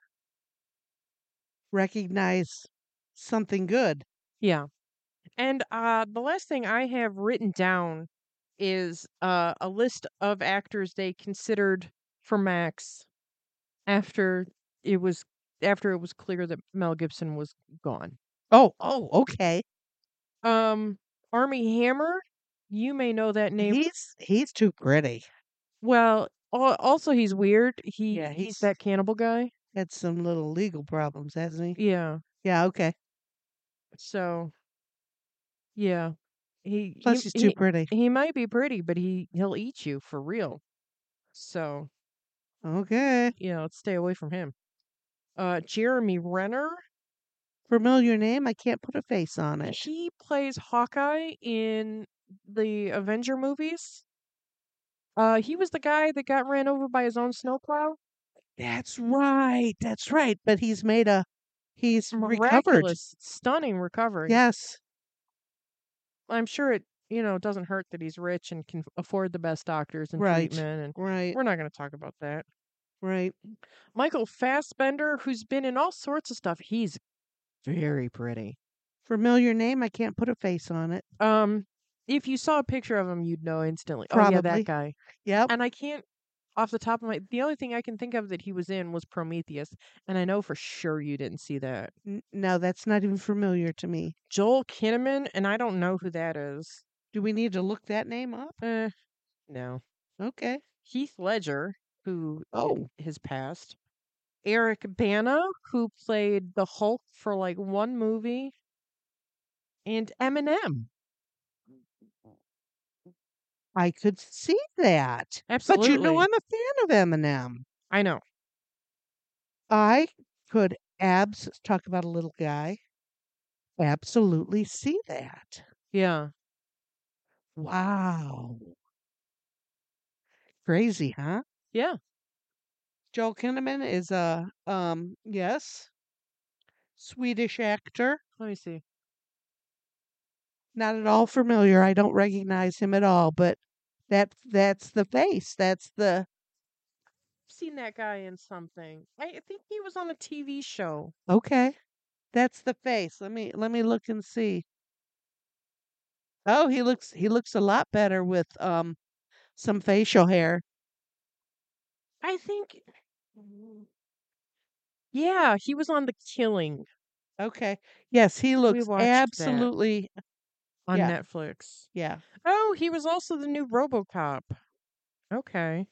recognize something good? Yeah. And uh the last thing I have written down is uh a list of actors they considered for Max after it was after it was clear that Mel Gibson was gone. Oh, oh, okay. Um Army Hammer, you may know that name. He's he's too pretty. Well, al- also he's weird. He Yeah, he's he's that cannibal guy. had some little legal problems, hasn't he? Yeah. Yeah, okay. So, yeah. He he Plus he's too he pretty. he might be pretty, but he he'll eat you for real. So, Okay. you know, stay away from him. Uh, Jeremy Renner, Familiar name, I can't put a face on it. he plays Hawkeye in the Avenger movies. Uh, he was the guy that got ran over by his own snowplow. That's right. That's right. But he's made a he's recovered. Miraculous, stunning recovery. Yes. I'm sure it, you know, doesn't hurt that he's rich and can afford the best doctors and Right. treatment, and Right. we're not gonna talk about that. Right. Michael Fassbender, who's been in all sorts of stuff, he's very pretty. Familiar name, I can't put a face on it. Um, if you saw a picture of him, you'd know instantly. Oh yeah, that Probably. guy. Yep. And I can't off the top of my the only thing I can think of that he was in was Prometheus, and I know for sure you didn't see that. N- no, that's not even familiar to me. Joel Kinnaman, and I don't know who that is. Do we need to look that name up? Eh, no. Okay. Heath Ledger, who i- Oh, has passed. Eric Bana, who played the Hulk for like one movie, and Eminem. I could see that. But you know, Absolutely. I'm a fan of Eminem. I know. I could abs talk about a little guy. Absolutely see that. Yeah. Wow. Crazy, huh? Yeah. Joel Kinnaman is a um yes, Swedish actor. Let me see. Not at all familiar. I don't recognize him at all, but that that's the face. That's the I've seen that guy in something. I I think he was on a T V show. okay. That's the face. Let me let me look and see. Oh, he looks he looks a lot better with um some facial hair. I think yeah, he was on The Killing. Okay. Yes, he We looks watched that absolutely on yeah, Netflix. yeah. Oh, he was also the new RoboCop. Okay.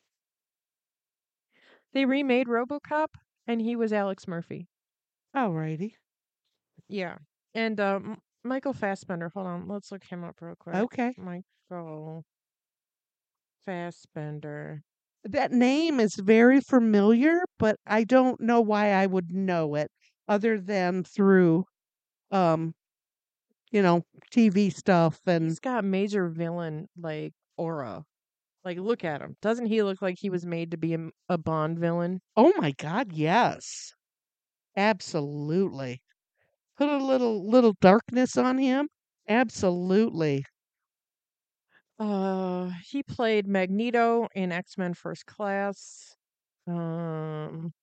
They remade RoboCop and he was Alex Murphy. Alrighty. Yeah. And um Michael Fassbender, hold on, let's look him up real quick. Okay. Michael Fassbender. That name is very familiar, but I don't know why I would know it other than through um, you know, T V stuff and He's got major villain like aura. Like look at him. Doesn't he look like he was made to be a, a Bond villain? oh my god, yes. Absolutely. Put a little little darkness on him. Absolutely. Uh he played Magneto in X-Men First Class. Um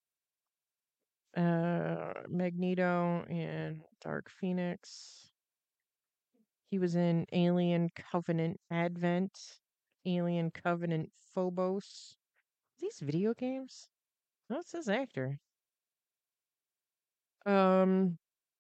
uh Magneto in Dark Phoenix. He was in Alien Covenant Advent, Alien Covenant Phobos. These video games? No, it says actor. Um,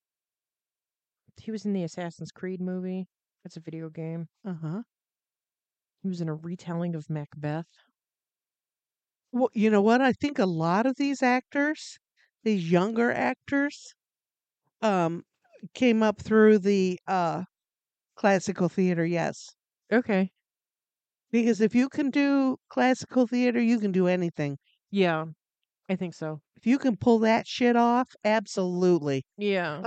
he was in the Assassin's Creed movie. That's a video game. Uh-huh. He was in a retelling of Macbeth. Well, you know what? I think a lot of these actors, these younger actors, um, came up through the uh classical theater, yes. Okay. Because if you can do classical theater, you can do anything. Yeah, I think so. If you can pull that shit off, absolutely. Yeah.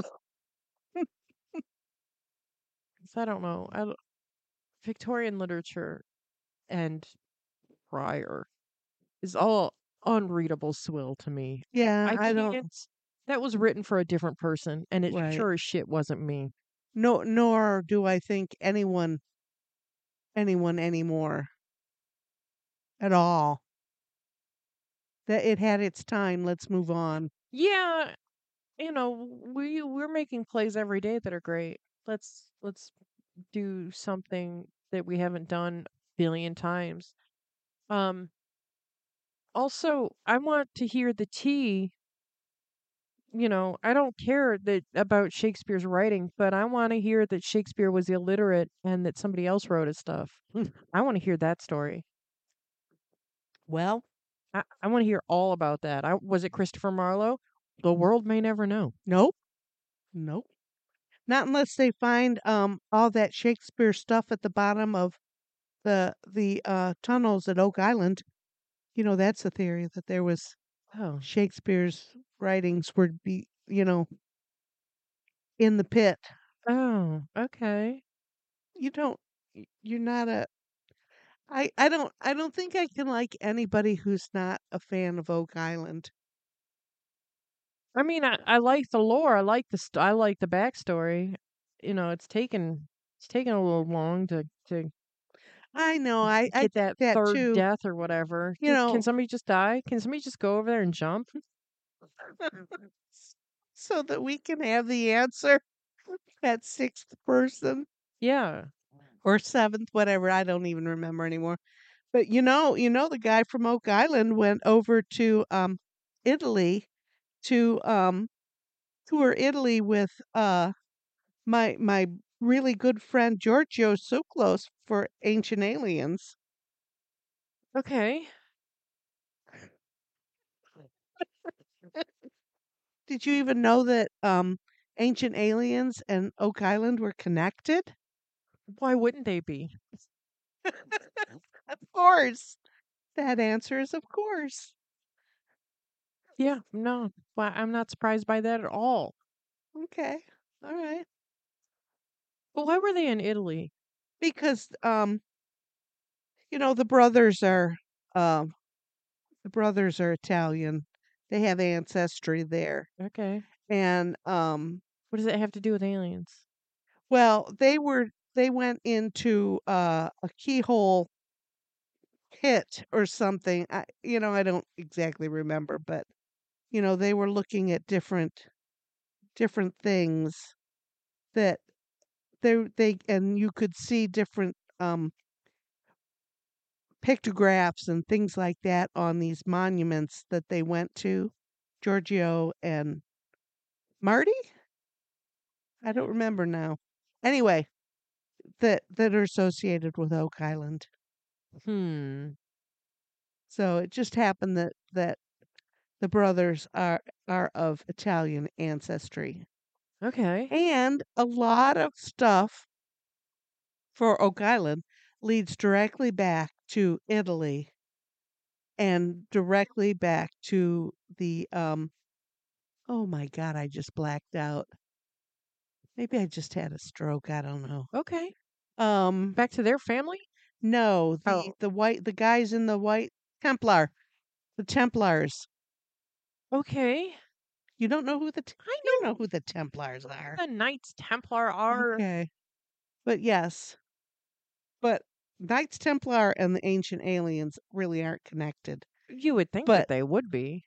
So I don't know. I don't- Victorian literature and prior is all unreadable swill to me. Yeah, I I don't can't. That was written for a different person, and it right. sure as shit wasn't me. No, nor do I think anyone anyone anymore at all. That it had its time. Let's move on. Yeah, you know, we we're making plays every day that are great. Let's let's do something that we haven't done a billion times. Um also, I want to hear the tea, you know, I don't care that about Shakespeare's writing, but I want to hear that Shakespeare was illiterate and that somebody else wrote his stuff. I want to hear that story. Well, I, I want to hear all about that. I was it Christopher Marlowe? The world may never know. nope. Nope. Not unless they find um all that Shakespeare stuff at the bottom of the the uh tunnels at Oak Island. You know, that's a theory that there was Oh. Shakespeare's writings would be, you know, in the pit. Oh, okay. You don't y- you're not a I I don't I don't think I can like anybody who's not a fan of Oak Island. I mean, I, I like the lore. I like the st- I like the backstory. You know, it's taken it's taken a little long to to I know. I I get think that that third too. death or whatever. You Just, can know, somebody just die? Can somebody just go over there and jump? so that we can have the answer. That sixth person Yeah. or seventh, whatever. I don't even remember anymore. But you know, you know, the guy from Oak Island went over to um Italy to um tour Italy with uh my my really good friend Giorgio Tsoukalos for Ancient Aliens. Okay. Did you even know that um Ancient Aliens and Oak Island were connected? Why wouldn't they be? Of course. That answer is of course. Yeah. No. Why I'm not surprised by that at all. Okay. All right. But why were they in Italy? Because um you know the brothers are um the brothers are Italian. They have ancestry there. Okay. And um What does it have to do with aliens? well, they were they went into uh a keyhole pit or something. I, you know, I don't exactly remember, but you know, they were looking at different different things that they they and you could see different um pictographs and things like that on these monuments that they went to. Giorgio and Marty? I don't remember now. Anyway, that that are associated with Oak Island. Hmm. So it just happened that that the brothers are are of Italian ancestry. Okay. And a lot of stuff for Oak Island leads directly back to Italy and directly back to the um oh my god, I just blacked out. Maybe I just had a stroke, I don't know. Okay. Um Back to their family? no, the Oh. the white the guys in the white Templar, the Templars. Okay. You don't know who the T- I you know know who the Templars are. who the Knights Templar are. Okay. But yes, but Knights Templar and the Ancient Aliens really aren't connected. You would think that But they would be.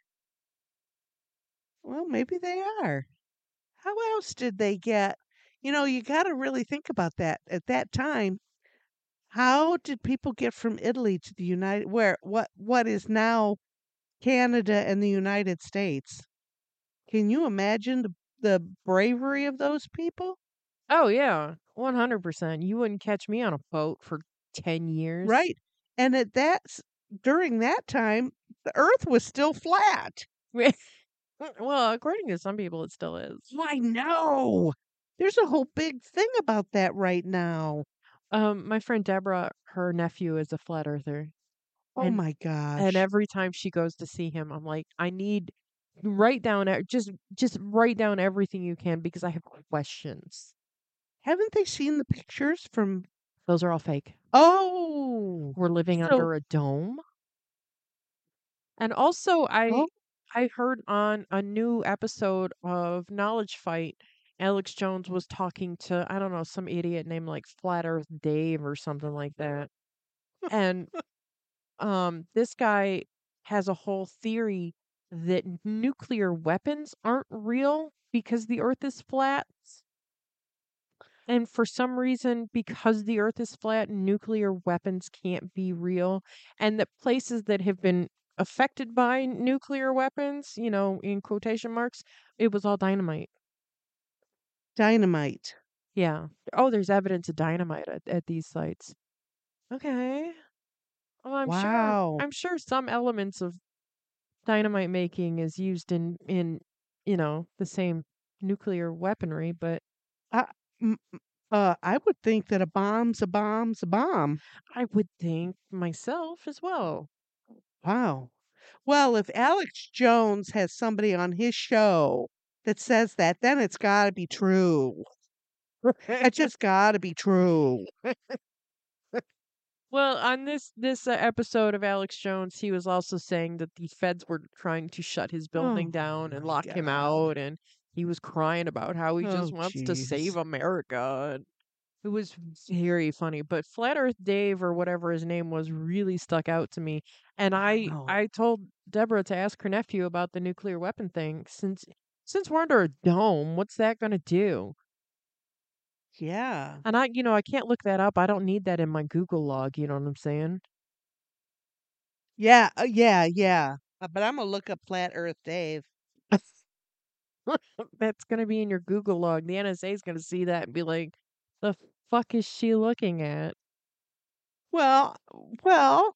well, maybe they are. How else did they get? You know, you got to really think about that. At that time, how did people get from Italy to the United where what what is now Canada and the United States? Can you imagine the the bravery of those people? Oh yeah, one hundred percent. You wouldn't catch me on a boat for ten years. Right. And at that s- during that time, the earth was still flat. Well, according to some people, it still is. I know. There's a whole big thing about that right now. Um, my friend Deborah, her nephew is a flat earther, Oh and my and gosh. every time she goes to see him, I'm like, I need write down e- just just write down everything you can because I have questions. Haven't they seen the pictures from Those are all fake. Oh. We're living So under a dome. And also, I oh, I heard on a new episode of Knowledge Fight, Alex Jones was talking to, I don't know, some idiot named like Flat Earth Dave or something like that. And um this guy has a whole theory that nuclear weapons aren't real because the earth is flat. And for some reason, because the earth is flat, nuclear weapons can't be real. And that places that have been affected by nuclear weapons, you know, in quotation marks, it was all dynamite. dynamite. Yeah. Oh, there's evidence of dynamite at, at these sites. Okay. Well, I'm sure Wow. I'm sure some elements of dynamite making is used in in, you know, the same nuclear weaponry, but I, m- m- uh, I would think that a bomb's a bomb's a bomb. I would think myself as well. Wow. Well, if Alex Jones has somebody on his show that says that, then it's got to be true. It just got to be true. Well, on this this uh, episode of Alex Jones, he was also saying that the feds were trying to shut his building Oh down and my lock him God. out, and he was crying about how he just Oh wants to save jeez. America. And it was very funny, but Flat Earth Dave or whatever his name was really stuck out to me. And I Wow. I told Deborah to ask her nephew about the nuclear weapon thing since since we're under a dome, what's that going to do? Yeah. And I, you know, I can't look that up. I don't need that in my Google log, you know what I'm saying? Yeah. Uh, yeah. Yeah. Uh, but I'm gonna look up Flat Earth Dave. That's going to be in your Google log. The N S A is going to see that and be like, the fuck is she looking at? Well, well,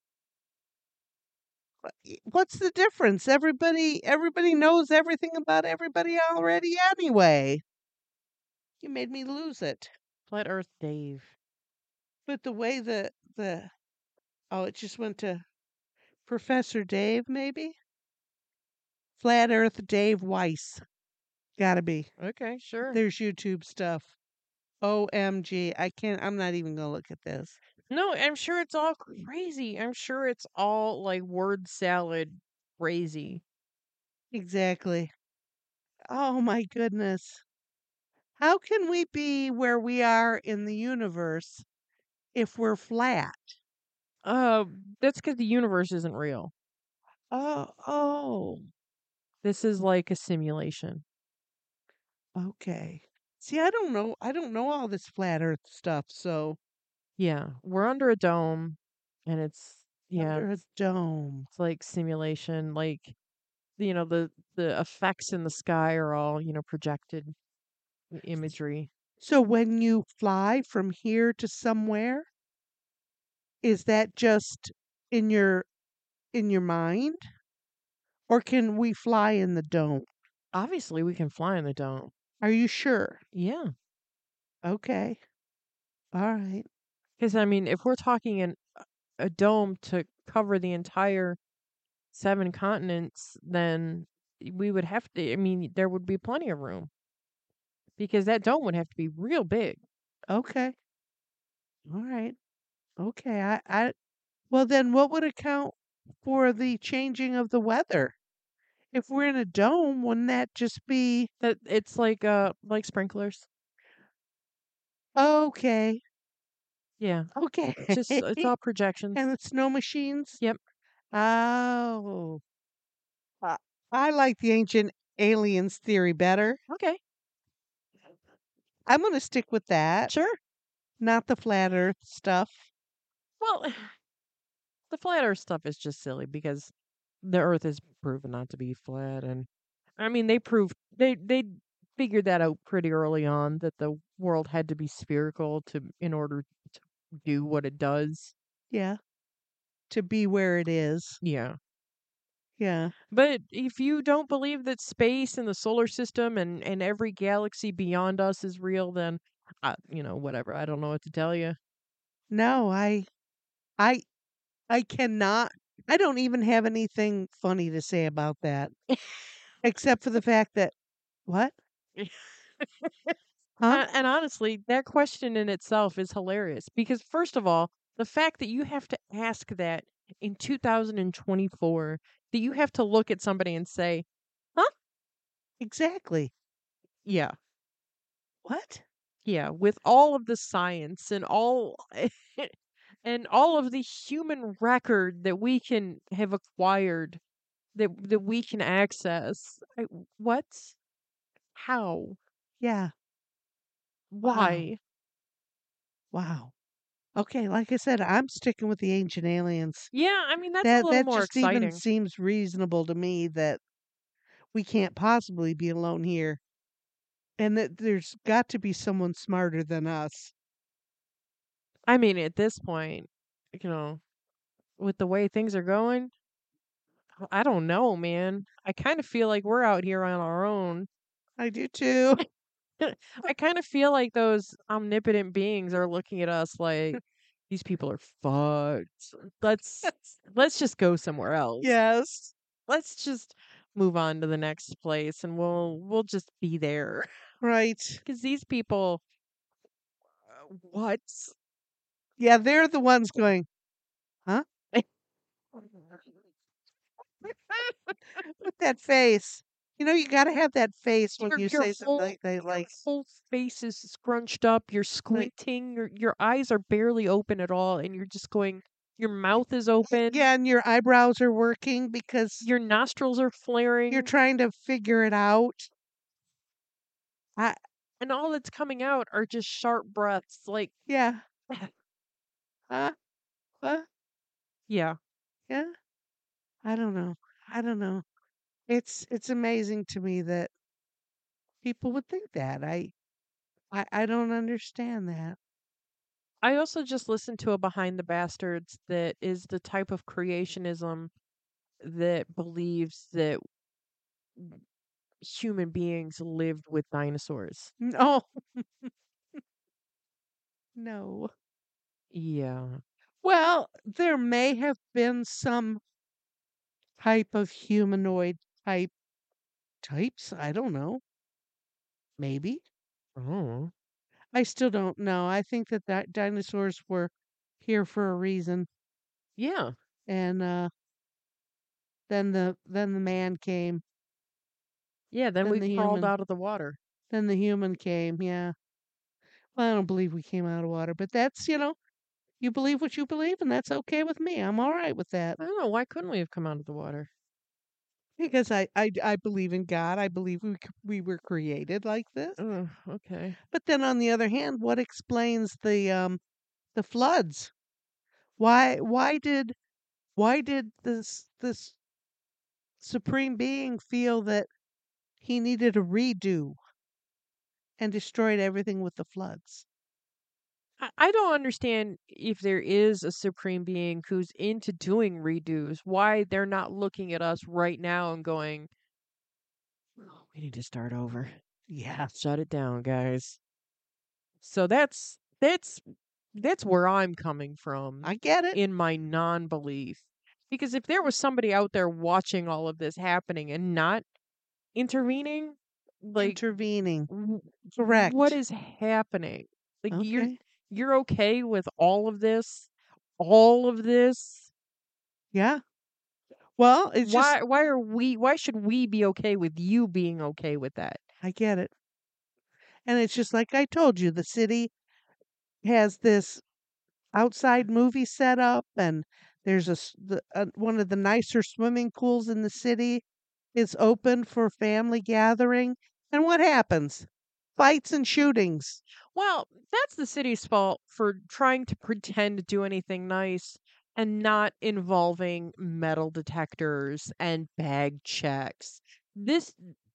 y- what's the difference? Everybody, everybody knows everything about everybody already anyway. You made me lose it. Flat Earth Dave. But the way the the oh, it just went to Professor Dave, maybe Flat Earth Dave Weiss. Gotta be. Okay, sure. There's YouTube stuff. O M G. I can't. I'm not even gonna look at this. No, I'm sure it's all crazy. I'm sure it's all like word salad crazy. Exactly. Oh my goodness. How can we be where we are in the universe if we're flat? Uh, that's because the universe isn't real. Oh, oh, This is like a simulation. okay. See, I don't know. I don't know all this flat Earth stuff. So Yeah, we're under a dome, and it's yeah, under a it's, dome. it's like simulation. Like you know, the the effects in the sky are all you know projected imagery. So when you fly from here to somewhere, is that just in your in your mind, or can we fly in the dome? Obviously, we can fly in the dome. Are you sure? Yeah, Okay. All right. because I mean, if we're talking in a dome to cover the entire seven continents, then we would have to. I mean, there would be plenty of room because that dome would have to be real big. Okay. All right. Okay. I I well then what would account for the changing of the weather? If we're in a dome, wouldn't that just be That it's like uh like sprinklers. okay? Yeah, Okay. it's just it's all projections. And the snow machines? Yep. Oh. I I like the ancient aliens theory better. Okay. I'm gonna stick with that, Sure. not the flat earth stuff. Well, the flat Earth stuff is just silly because the Earth is proven not to be flat, and I mean they proved they they figured that out pretty early on that the world had to be spherical to in order to do what it does. Yeah. To be where it is. Yeah. Yeah. But if you don't believe that space and the solar system and and every galaxy beyond us is real, then uh, you know whatever. I don't know what to tell you. No, I I I cannot I don't even have anything funny to say about that, except for the fact that what? Huh? Uh, and honestly, that question in itself is hilarious because, first of all, the fact that you have to ask that in two thousand twenty-four, that you have to look at somebody and say, huh? Exactly. Yeah, What? yeah, with all of the science and all. And all of the human record that we can have acquired that that we can access. I, what? How? Yeah. Wow. Why? Wow. Okay, like I said, I'm sticking with the ancient aliens. Yeah, I mean that's a That little that more just even exciting. seems reasonable to me that we can't possibly be alone here and that there's got to be someone smarter than us. I mean, at this point, you know, with the way things are going, I don't know, man. I kind of feel like we're out here on our own. I do too. I kind of feel like those omnipotent beings are looking at us like these people are fucked. Let's let's just go somewhere else. Yes. Let's just move on to the next place and we'll we'll just be there. Right. Cuz these people uh, what? Yeah, they're the ones going, Huh? With that face. You know, you gotta have that face when Your you your say something whole like that, your like whole face is scrunched up, you're like squinting, your your eyes are barely open at all, and you're just going your mouth is y open, yeah, and your eyebrows are working because your nostrils are you're flaring, trying to figure it out. I and all that's coming out are just sharp breaths, like, yeah. Huh? Huh? yeah. Yeah? I don't know. I don't know. It's it's amazing to me that people would think that. I I I don't understand that. I also just listened to a Behind the Bastards that is the type of creationism that believes that human beings lived with dinosaurs. No. No. Yeah. Well, there may have been some type of humanoid type types. I don't know. Maybe. Oh. I still don't know. I think that, that dinosaurs were here for a reason, Yeah. and uh, then the then the man came, Yeah, then then we the crawled human, out of the water. then the human came. Yeah. Well, I don't believe we came out of water, but that's you know you believe what you believe, and that's okay with me. I'm all right with that I don't know, why couldn't we have come out of the water? because I I, I believe in God. I believe we c- we were created like this. Oh, okay. But then on the other hand, what explains the um the floods? Why why did why did this this supreme being feel that he needed a redo and destroyed everything with the floods? I, I don't understand if there is a supreme being who's into doing redos, why they're not looking at us right now and going, "Oh, we need to start over. Yeah, Shut it down, guys." So that's that's that's where I'm coming from I get it. in my non-belief. Because if there was somebody out there watching all of this happening and not intervening, like Intervening. w- what Correct. is happening? Like you're Okay. you're okay with all of this? All of this? Yeah. Well, it's just Why why are we why should we be okay with you being okay with that? I get it. And it's just like I told you, the city has this outside movie set up, and there's a, s- the, uh, one of the nicer swimming pools in the city is open for family gathering. And what happens? Fights and shootings. Well, that's the city's fault for trying to pretend to do anything nice and not involving metal detectors and bag checks. This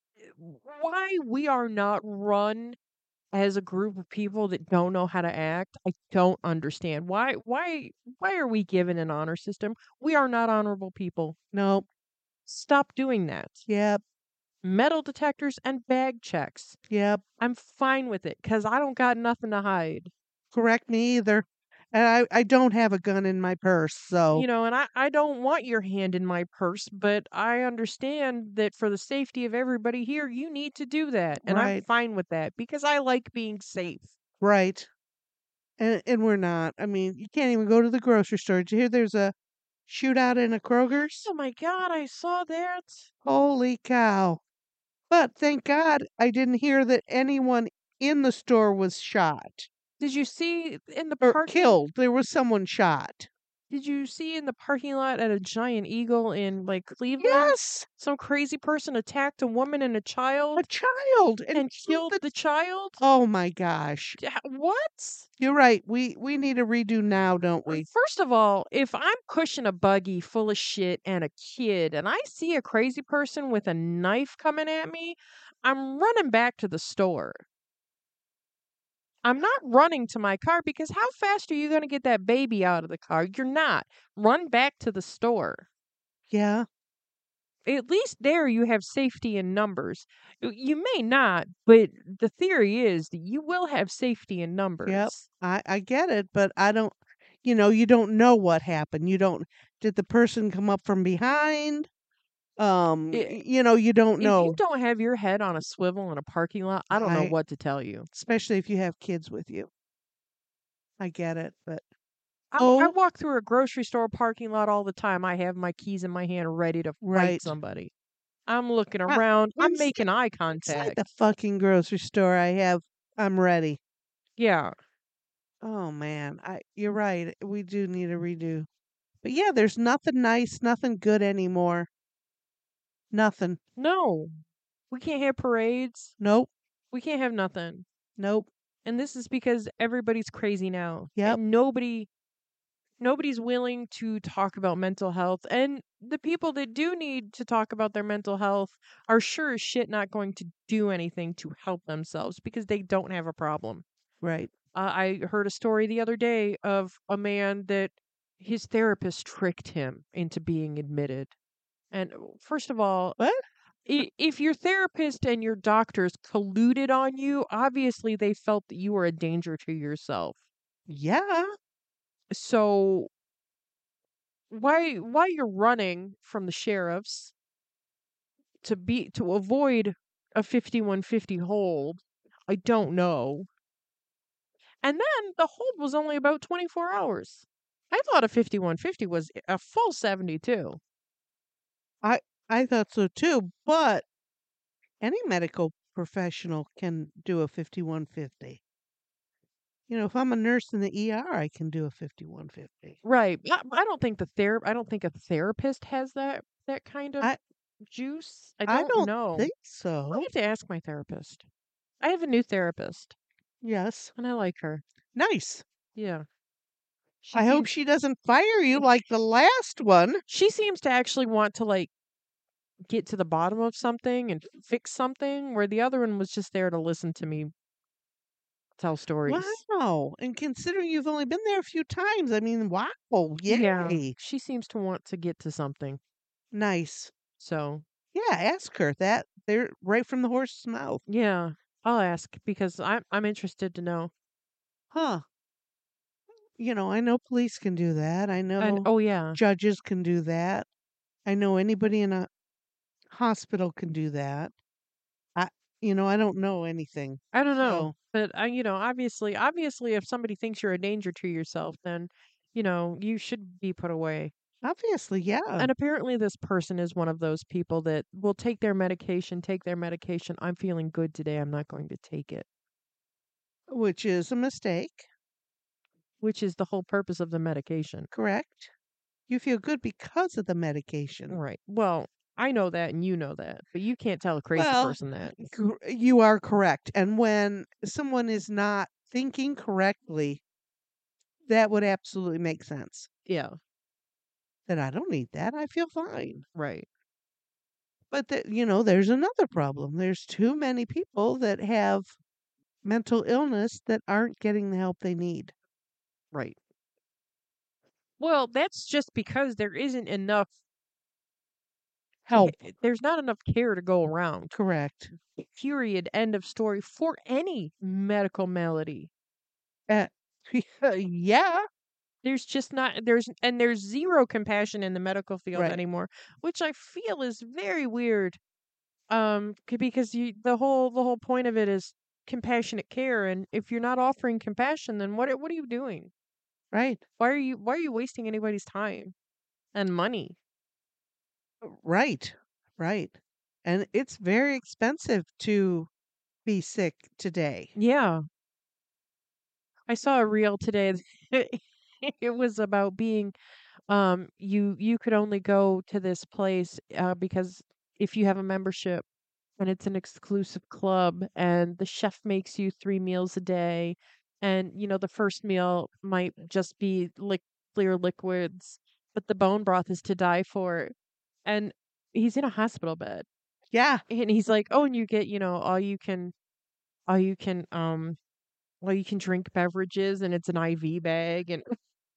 why we are not run as a group of people that don't know how to act. I don't understand. Why why why are we given an honor system? We are not honorable people. No. Stop doing that. Yep. Metal detectors and bag checks. Yep. I'm fine with it cuz I don't got nothing to hide. Correct me either. And I, I don't have a gun in my purse, so You know, and I, I don't want your hand in my purse, but I understand that for the safety of everybody here, you need to do that. And I'm right, fine with that because I like being safe. right. And and we're not. I mean, you can't even go to the grocery store. Did you hear there's a shootout in a Kroger's? Oh my God, I saw that. Holy cow. But thank God I didn't hear that anyone in the store was shot Did you see in the or parking killed. There was someone shot. Did you see in the parking lot at a Giant Eagle in like Cleveland, Yes, some crazy person attacked a woman and a a child child and and killed killed the the child? Oh my gosh. D- h- What? You're right. We we need a redo now, don't Uh, we? First of all, if I'm pushing a buggy full of shit and a kid and I see a crazy person with a knife coming at me, I'm running back to the store. I'm not running to my car because how fast are you going to get that baby out of the car? You're not. Run back to the store. Yeah. At least there you have safety in numbers. Y- You may not, but the theory is that you will have safety in Yep. numbers. I I get it, but I don't you know, you don't know what happened. You don't did the person come up from behind? Um, y- I- you know, you don't If you know. don't have your head on a swivel in a parking lot, I don't know I what to tell you. especially if you have kids with you. I get it, but I, I Oh, walk through a grocery store parking lot all the time. I have my keys in my hand, ready to fight right. somebody. I'm looking Uh, around. I'm instead, making eye inside contact. the fucking grocery store, I have. I'm ready. Yeah. Oh man, I. You're right. We do need a redo. But yeah, there's nothing nice, nothing good anymore. Nothing. No, we can't have parades. Nope. We can't have nothing. Nope. And this is because everybody's crazy now. Yep. And nobody nobody's willing to talk about mental health. And the people that do need to talk about their mental health are sure as shit not going to do anything to help themselves because they don't have a problem. Right. Uh, I heard a story the other day of a man that his therapist tricked him into being admitted. And uh, first of all, What? i- if your therapist and your doctors colluded on you, obviously they felt that you were a danger to yourself. Yeah. So why why you're running from the sheriffs to be to avoid a fifty-one fifty hold, I don't know. And then the hold was only about twenty-four hours. I thought a fifty-one fifty was a full seventy-two. I I thought so too, but any medical professional can do a fifty-one fifty. You know, if I'm a nurse in the E R, I can do a fifty-one fifty. Right. I, I don't think the ther I don't think a therapist has that that kind of I juice. I I don't don't know. think I so. have to ask my therapist. I have a new therapist Yes. and I like her. Nice. Yeah. She I hope seems she doesn't fire you like the last one. she seems to actually want to like get to the bottom of something and fix something where the other one was just there to listen to me tell stories. Wow. And considering you've only been there a few times, I mean, wow. Yeah. Yay. She seems to want to get to something. Nice. So, Yeah, ask her that. They're right from the horse's mouth. yeah, I'll ask because I'm I'm interested to know. Huh. You know, I know police can do that. I And know oh yeah, judges can do that. I know anybody in a hospital can do that. I you know, I don't know anything. I don't know, So, but I you know, obviously obviously if somebody thinks you're a danger to yourself, then you know, you should be put away. obviously, yeah, And apparently this person is one of those people that will take their medication, take their medication. I'm feeling good today. I'm not going to take it, which is a mistake, which is the whole purpose of the medication. correct? You feel good because of the medication. Right. Well, I know that and you know that, but you can't tell a crazy Well, person that. cor- you are correct. And when someone is not thinking correctly, that would absolutely make sense. Yeah, That I don't need that. I feel fine. right. But the, you know, there's another problem. There's too many people that have mental illness that aren't getting the help they need. Right. Well, that's just because there isn't enough ca- Help. there's not enough care to go around. Correct. Period. End of story for any medical malady. Uh, yeah. There's just not there's and there's zero compassion in the medical field Right. anymore, which I feel is very weird. Um c- because you the whole the whole point of it is compassionate care, and if you're not offering compassion, then what are- what are you doing? Right. Why are you why are you wasting anybody's time and money? Right. Right. And it's very expensive to be sick today. Yeah. I saw a reel today. It was about being um you you could only go to this place uh because if you have a membership and it's an exclusive club and the chef makes you three meals a day, and you know the first meal might just be like clear liquids, but the bone broth is to die for. And he's in a hospital bed Yeah. and he's like, "Oh, and you get, you know, all you can all you can um all you can drink beverages, and it's an I V bag." And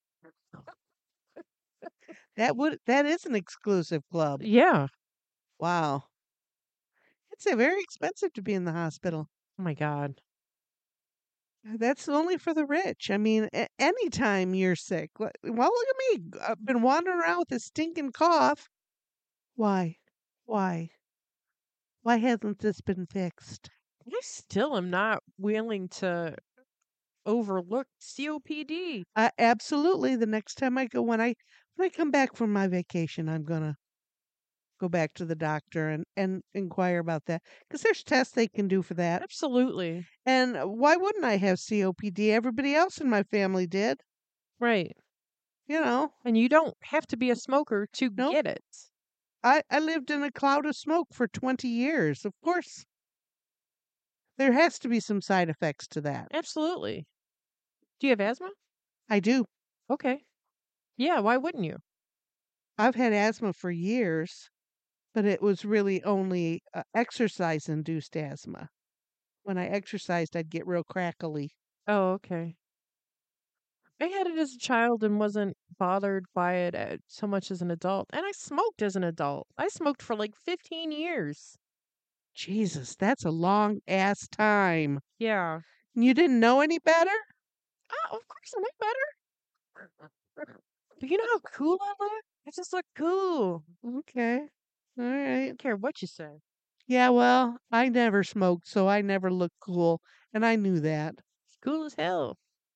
That would that is an exclusive club. yeah. Wow. It's uh, very expensive to be in the hospital. Oh my god. Uh, That's only for the rich. I mean, a- anytime you're sick. Well, well, look at me. I've been wandering around with a stinking cough. Why? Why? Why hasn't this been fixed? I still am not willing to overlooked C O P D. I absolutely, the next time I go when I when I come back from my vacation, I'm gonna go back to the doctor and and inquire about that because there's tests they can do for that. Absolutely. And why wouldn't I have C O P D? Everybody else in my family did. Right. You know, And you don't have to be a smoker to nope. get it. I, I lived in a cloud of smoke for twenty years. Of course, there has to be some side effects to that. Absolutely. Do you have asthma? I do. Okay. Yeah, why wouldn't you? I've had asthma for years, but it was really only uh, exercise induced asthma. When I exercised, I'd get real crackly. Oh, okay. I had it as a child and wasn't bothered by it uh, so much as an adult. And I smoked as an adult. I smoked for like fifteen years. Jesus, that's a long ass time. Yeah. You didn't know any better? Oh, of course I know better. But you know how cool I look? I just look cool. Okay. All I right. don't care what you say. Yeah, well, I never smoked, so I never looked cool, and I knew that. It's cool as hell.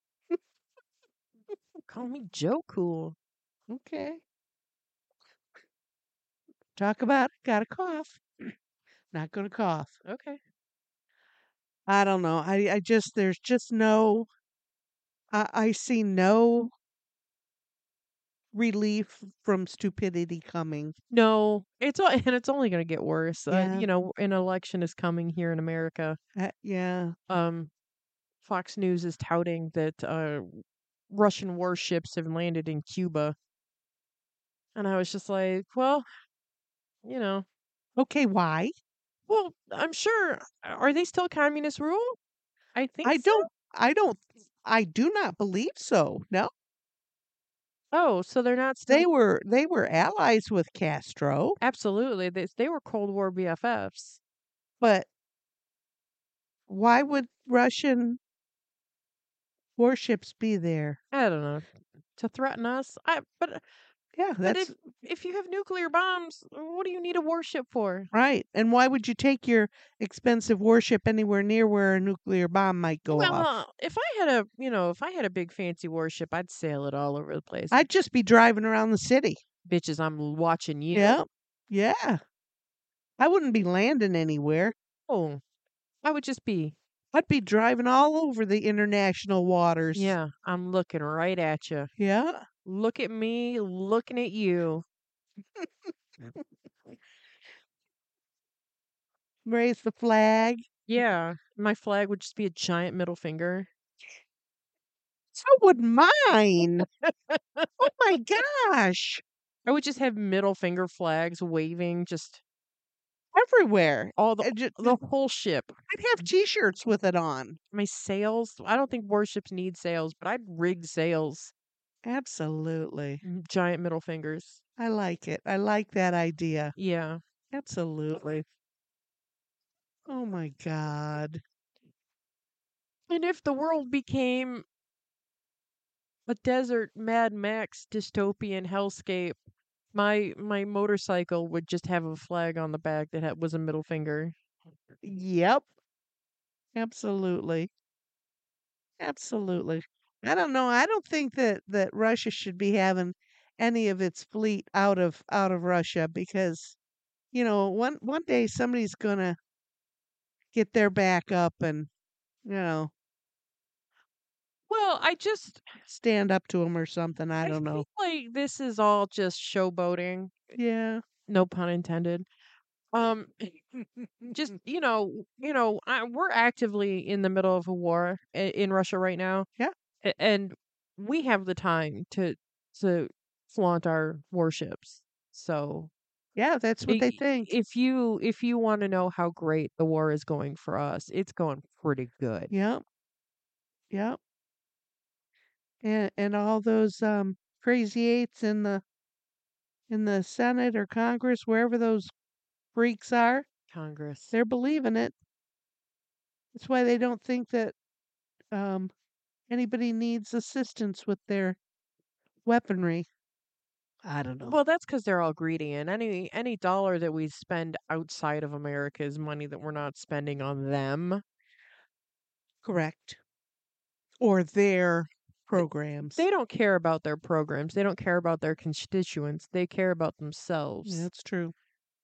Call me Joe Cool. Okay. Talk about it. Got a cough. Not gonna cough. Okay. I don't know. I I just there's just no I I see no relief from stupidity coming. No, it's o- and it's only going to get worse. Uh, Yeah. you know, an election is coming here in America. Uh, yeah. Um, Fox News is touting that uh, Russian warships have landed in Cuba, and I was just like, well, you know, Okay, why? well, I'm sure. Are they still communist rule? I think I so. don't I don't I do not believe so. No. Oh, so they're not They still. were they were allies with Castro, Absolutely, they they were Cold War B F Fs. but why would Russian warships be there? I don't know, to threaten us. I but Yeah, but that's if if you have nuclear bombs, what do you need a warship for? right. And why would you take your expensive warship anywhere near where a nuclear bomb might go Well, off? uh, if I had a, you know, if I had a big fancy warship, I'd sail it all over the place. I'd just be driving around the city. Bitches, I'm watching you. Yeah. Yeah. I wouldn't be landing anywhere. Oh, I would just be, I'd be driving all over the international waters. yeah, I'm looking right at you. Yeah. Look at me, looking at you. Raise the flag. Yeah, my flag would just be a giant middle finger. So would mine. Oh my gosh. I would just have middle finger flags waving just Everywhere. all the I ju- the whole ship. I'd have t-shirts with it on. My sails, I don't think warships need sails, but I'd rig sails. Absolutely. Mm, giant middle fingers. I like it. I like that idea. Yeah. Absolutely. Oh my God. And if the world became a desert Mad Max dystopian hellscape, my my motorcycle would just have a flag on the back that had, was a middle finger. Yep. Absolutely. Absolutely. I don't know. I don't think that that Russia should be having any of its fleet out of out of Russia because you know one one day somebody's gonna get their back up and you know Well, I just stand up to them or something. I I don't feel know. like this is all just showboating. Yeah. No pun intended. Um, just you know, you know, I, we're actively in the middle of a war i- in Russia right now, Yeah. a- and we have the time to to flaunt our warships. So Yeah. That's what they i- think. if you if you want to know how great the war is going for us, it's going pretty good. Yep. Yep. And and all those um crazy eights in the in the Senate or Congress, wherever those freaks are, Congress. they're believing it. That's why they don't think that um, anybody needs assistance with their weaponry. I don't know. Well, that's because they're all greedy, and any any dollar that we spend outside of America is money that we're not spending on them. Correct. or their programs. They don't care about their programs. They don't care about their constituents. They care about themselves. That's true.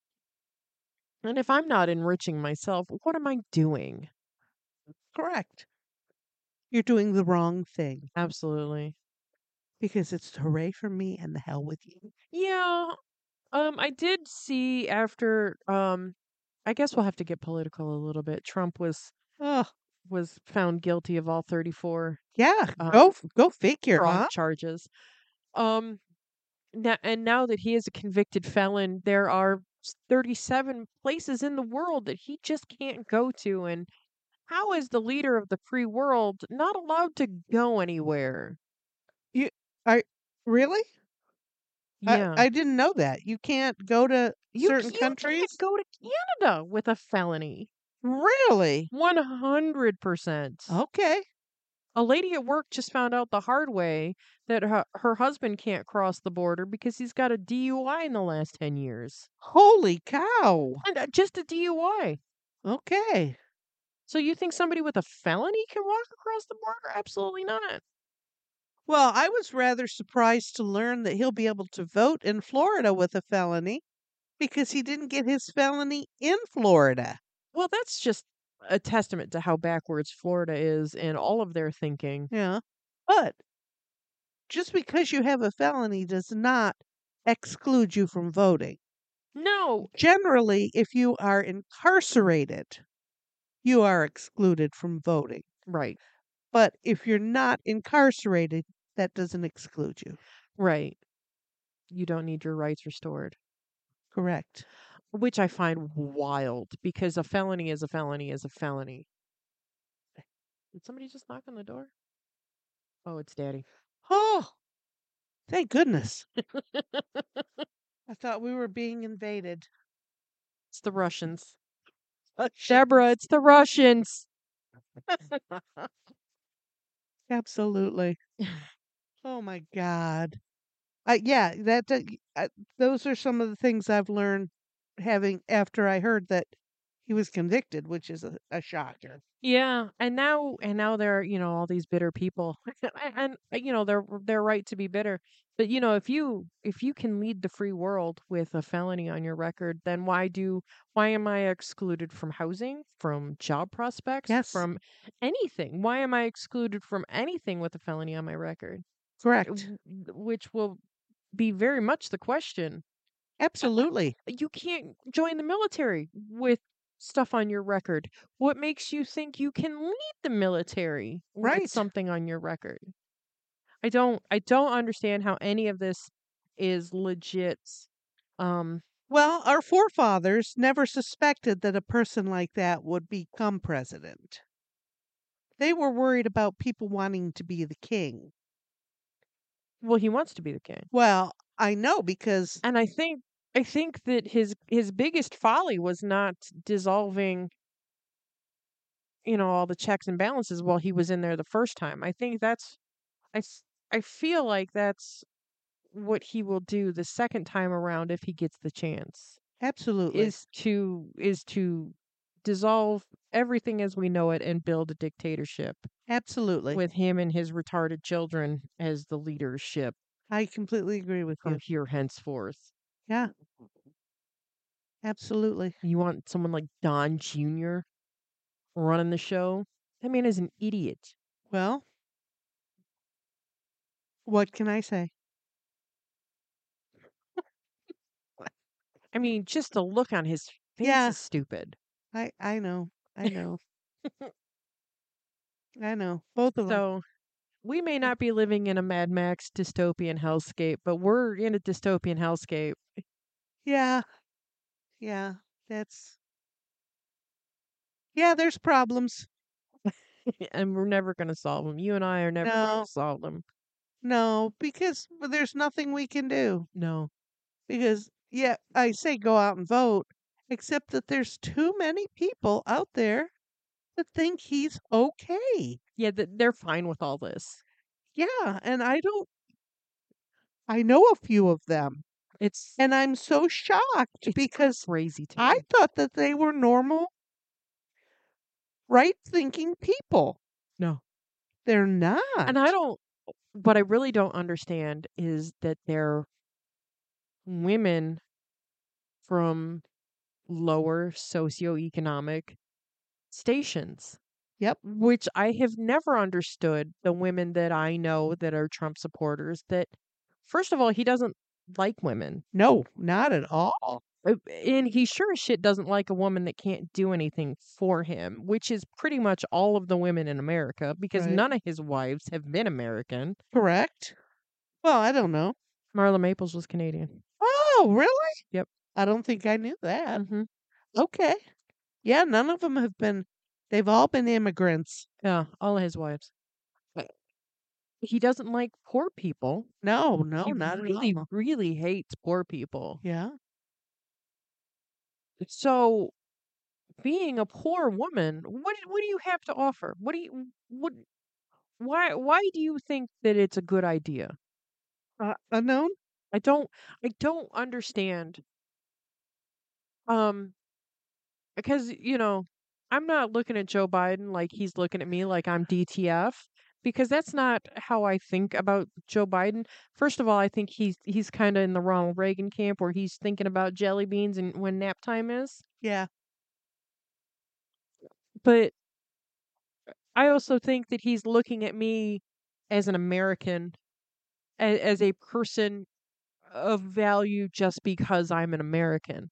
And if I'm not enriching myself, what am I doing? Correct. You're doing the wrong thing Absolutely. because it's hooray for me and the hell with you. Yeah. Um, I did see after um I guess we'll have to get political a little bit. Trump was Oh, was found guilty of all thirty-four yeah. um, Go f- go figure, fraud huh? charges. Um, now, and now that he is a convicted felon, there are s- thirty-seven places in the world that he just can't go to. And how is the leader of the free world not allowed to go anywhere? You I really? I Yeah. I didn't know that. You can't go to You, c- certain you can't countries? go to Canada with a felony. Really? one hundred percent. Okay. A lady at work just found out the hard way that her, her husband can't cross the border because he's got a D U I in the last ten years. Holy cow. And uh, just a D U I. Okay. So you think somebody with a felony can walk across the border? Absolutely not. Well, I was rather surprised to learn that he'll be able to vote in Florida with a felony because he didn't get his felony in Florida. Well, that's just a testament to how backwards Florida is in all of their thinking. Yeah. But just because you have a felony does not exclude you from voting. No, Generally, if you are incarcerated, you are excluded from voting. right, But if you're not incarcerated, that doesn't exclude you. right. You don't need your rights restored, Correct. which I find wild because a felony is a felony is a felony. Did somebody just knock on the door? Oh, it's Daddy. Oh, thank goodness. I thought we were being invaded. It's the Russians. Uh, Deborah, it's the Russians. Absolutely. Oh my God. Uh, yeah, that, that uh, those are some of the things I've learned having after I heard that he was convicted, which is a, a shocker. Yeah, and now and now there are, you know, all these bitter people. and, and uh, you know, they're they're right to be bitter. But you know, if you if you can lead the free world with a felony on your record, then why do why am I excluded from housing, from job prospects, Yes, from anything? Why am I excluded from anything with a felony on my record? correct. W- Which will be very much the question. Absolutely. You can't join the military with stuff on your record. What makes you think you can lead the military with Right. something on your record? I don't I don't understand how any of this is legit. Um Well, our forefathers never suspected that a person like that would become president. They were worried about people wanting to be the king. well, he wants to be the king. Well, I know because And I think I think that his his biggest folly was not dissolving, you know, all the checks and balances while he was in there the first time. I think that's I s- I feel like that's what he will do the second time around if he gets the chance absolutely, is to is to dissolve everything as we know it and build a dictatorship absolutely. with him and his retarded children as the leadership I completely agree with from you. here henceforth. Yeah, absolutely. You want someone like Don Junior running the show? That man is an idiot. Well, what can I say? I mean, just the look on his face Yeah, is stupid. I I know. I know. I know. Both of them. So we may not be living in a Mad Max dystopian hellscape, but we're in a dystopian hellscape. Yeah. Yeah. That's Yeah, there's problems. and we're never going to solve them. You and I are never going No. to solve them. No, because there's nothing we can do. No. Because yeah, I say go out and vote, except that there's too many people out there that think he's okay. Yeah, th- they're fine with all this. Yeah, and I don't I know a few of them. It's And I'm so shocked it's because crazy to I me. thought that they were normal, right thinking people. No. they're not. And I don't what I really don't understand is that they're women from lower socioeconomic stations, Yep. which I have never understood the women that I know that are Trump supporters that first of all, he doesn't like women. No, not at all. Uh, And he sure as shit doesn't like a woman that can't do anything for him, which is pretty much all of the women in America because Right. none of his wives have been American. Correct. Well, I don't know. Marla Maples was Canadian. Oh, really? Yep. I don't think I knew that. hmm Okay. Yeah, none of them have been, they've all been immigrants. Yeah, all of his wives. He doesn't like poor people. No, no, He not really, at all. really hates poor people. Yeah. So, being a poor woman, what do- what do you have to offer? What do you what why why do you think that it's a good idea? Uh, unknown? I don't I don't understand. Um because, you know, I'm not looking at Joe Biden like he's looking at me like I'm D T F because that's not how I think about Joe Biden. First of all, I think he's he's kind of in the Ronald Reagan camp where he's thinking about jelly beans and when nap time is. Yeah. But I also think that he's looking at me as an American, as, as a person of value just because I'm an American.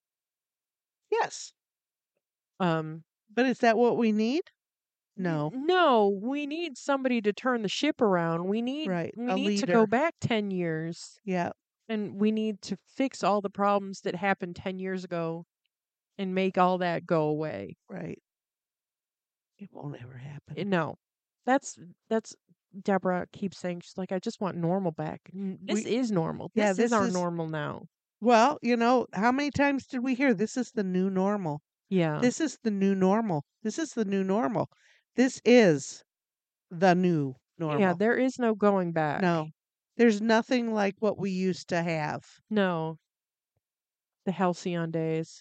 Yes. Um, But is that what we need? n- No. no, we need somebody to turn the ship around. We need Right. we A need to go leader. back ten years Yeah. and we need to fix all the problems that happened ten years ago and make all that go away. Right. It won't ever Eh, happen. No. That's that's Deborah keeps saying she's like I just want normal back. N- This We, is normal. yeah, This is this our is, normal now. well, you know, how many times did we hear this is the new normal? Yeah. This is the new normal. This is the new normal. This is the new Yeah, normal. there is no going back. No. There's nothing like what we used to have. No, the halcyon days.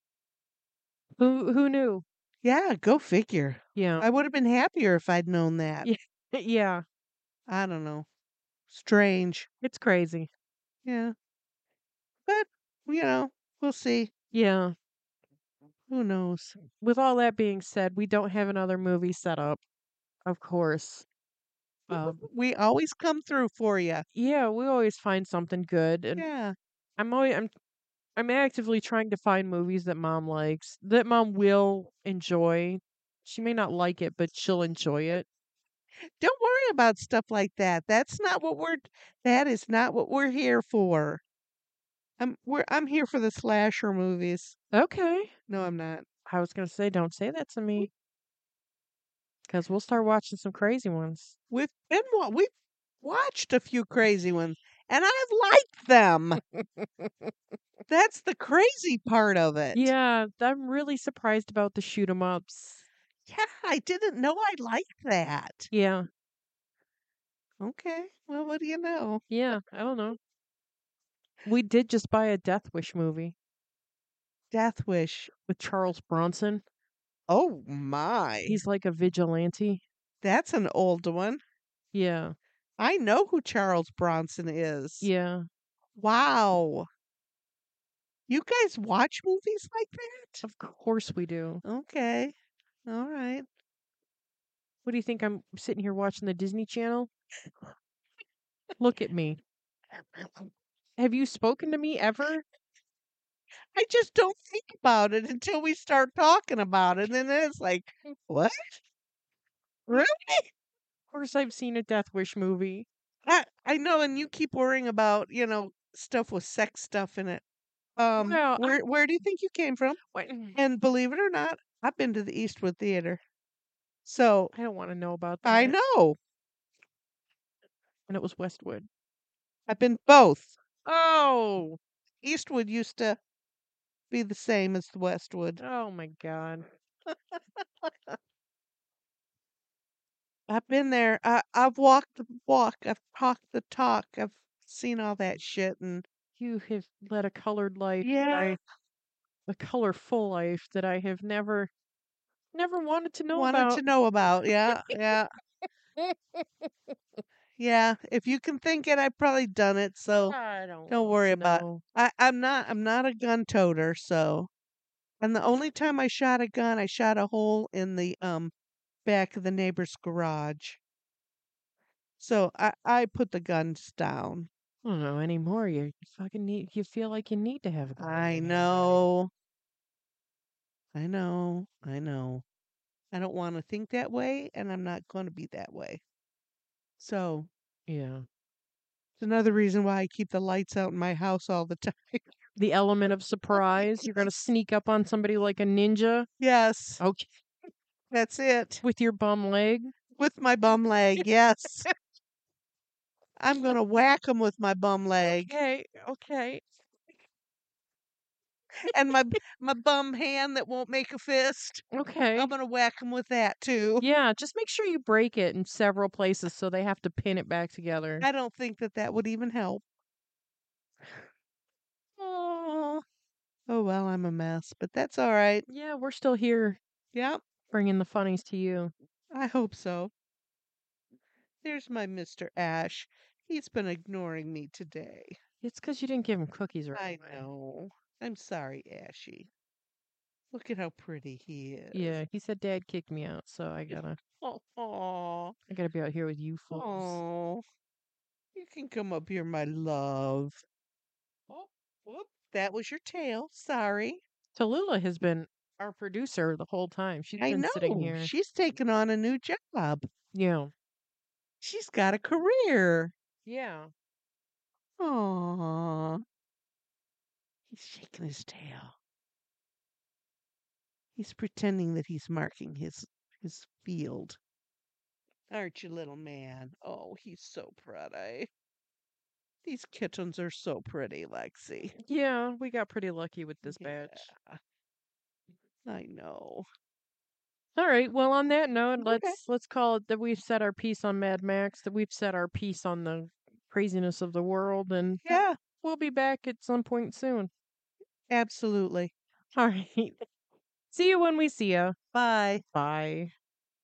Who who knew? Yeah, go figure. Yeah. I would have been happier if I'd known that. Yeah. Yeah. I don't know. Strange. It's crazy. Yeah. But, you know, we'll see. Yeah. Who knows? With all that being said, we don't have another movie set up, of course. Um, We always come through for you. yeah, we always find something good, and Yeah. I'm always I'm I'm actively trying to find movies that mom likes, that mom will enjoy. She may not like it, but she'll enjoy it. Don't worry about stuff like that. That's not what we're that is not what we're here for. I'm we're I'm here for the slasher movies. Okay. No, I'm not. I was gonna say, don't say that to me, because we'll start watching some crazy ones. We've been wa- we've watched a few crazy ones and I've liked them. That's the crazy part of it. Yeah, I'm really surprised about the shoot 'em ups. Yeah, I didn't know I liked that. Yeah, Okay. Well, what do you know? yeah, I don't know. We did just buy a Death Wish movie Death Wish. with Charles Bronson. Oh my. He's like a vigilante. That's an old one. Yeah, I know who Charles Bronson is. yeah, Wow. You guys watch movies like that? of course we do. Okay. All right. What do you think? I'm sitting here watching the Disney Channel? Look at me. Have you spoken to me ever? I just don't think about it until we start talking about it. And then it's like, what? Really? Of course, I've seen a Death Wish movie. I, I know. And you keep worrying about, you know, stuff with sex stuff in it. Um, Well, I, where where do you think you came from? wait, And believe it or not, I've been to the Eastwood Theater. So I don't want to know about I that. know. And it was Westwood. I've been both. Oh, Eastwood used to be the same as the Westwood. oh my God. I've been there. I I've walked the walk. I've talked the talk. I've seen all that shit and You have led a colored life, that yeah, I, a colorful life that I have never, never wanted to know wanted to about. know about. Yeah, yeah. Yeah, if you can think it, I've probably done it, so I don't don't worry about know. I I'm not I'm not a gun toter, so and the only time I shot a gun, I shot a hole in the, um, back of the neighbor's garage. So I I put the guns down. I don't know anymore. You you fucking need. You feel like you need to have a gun. I know. I know. I know. I don't wanna think that way, and I'm not gonna be that way. So, Yeah. it's another reason why I keep the lights out in my house all the time. The element of surprise. You're gonna sneak up on somebody like a ninja. Yes, Okay. that's it. With your bum leg. With my bum leg, yes. I'm gonna whack him with my bum leg. Okay. Okay. And my my bum hand that won't make a fist, Okay. I'm gonna whack him with that too. Yeah. Just make sure you break it in several places so they have to pin it back together. I don't think that that would even help. Oh. Oh, well, I'm a mess, but that's all right. Yeah, we're still here Yep, bringing the funnies to you. I hope so. There's my Mister Ash. He's been ignoring me today. It's because you didn't give him cookies right I away. know. I'm sorry, Ashy. Look at how pretty he is. Yeah, he said Dad kicked me out, so I gotta, Oh, oh, I gotta be out here with you fools. oh. You can come up here, my love. Oh, whoop. That was your tail. Sorry. Tallulah has been our producer the whole time. She's I been sitting know. here. She's taken on a new job. Yeah. She's got a career. Yeah. Aw. He's shaking his tail. He's pretending that he's marking his his field. Aren't you, little man? Oh, he's so pretty. These kittens are so pretty, Lexi. Yeah, we got pretty lucky with this batch. Yeah, I know. All right. Well, on that note, Okay. let's let's call it that we've said our piece on Mad Max, that we've said our piece on the craziness of the world, and Yeah, we'll be back at some point soon. absolutely. All right. See you when we see you. Bye. Bye.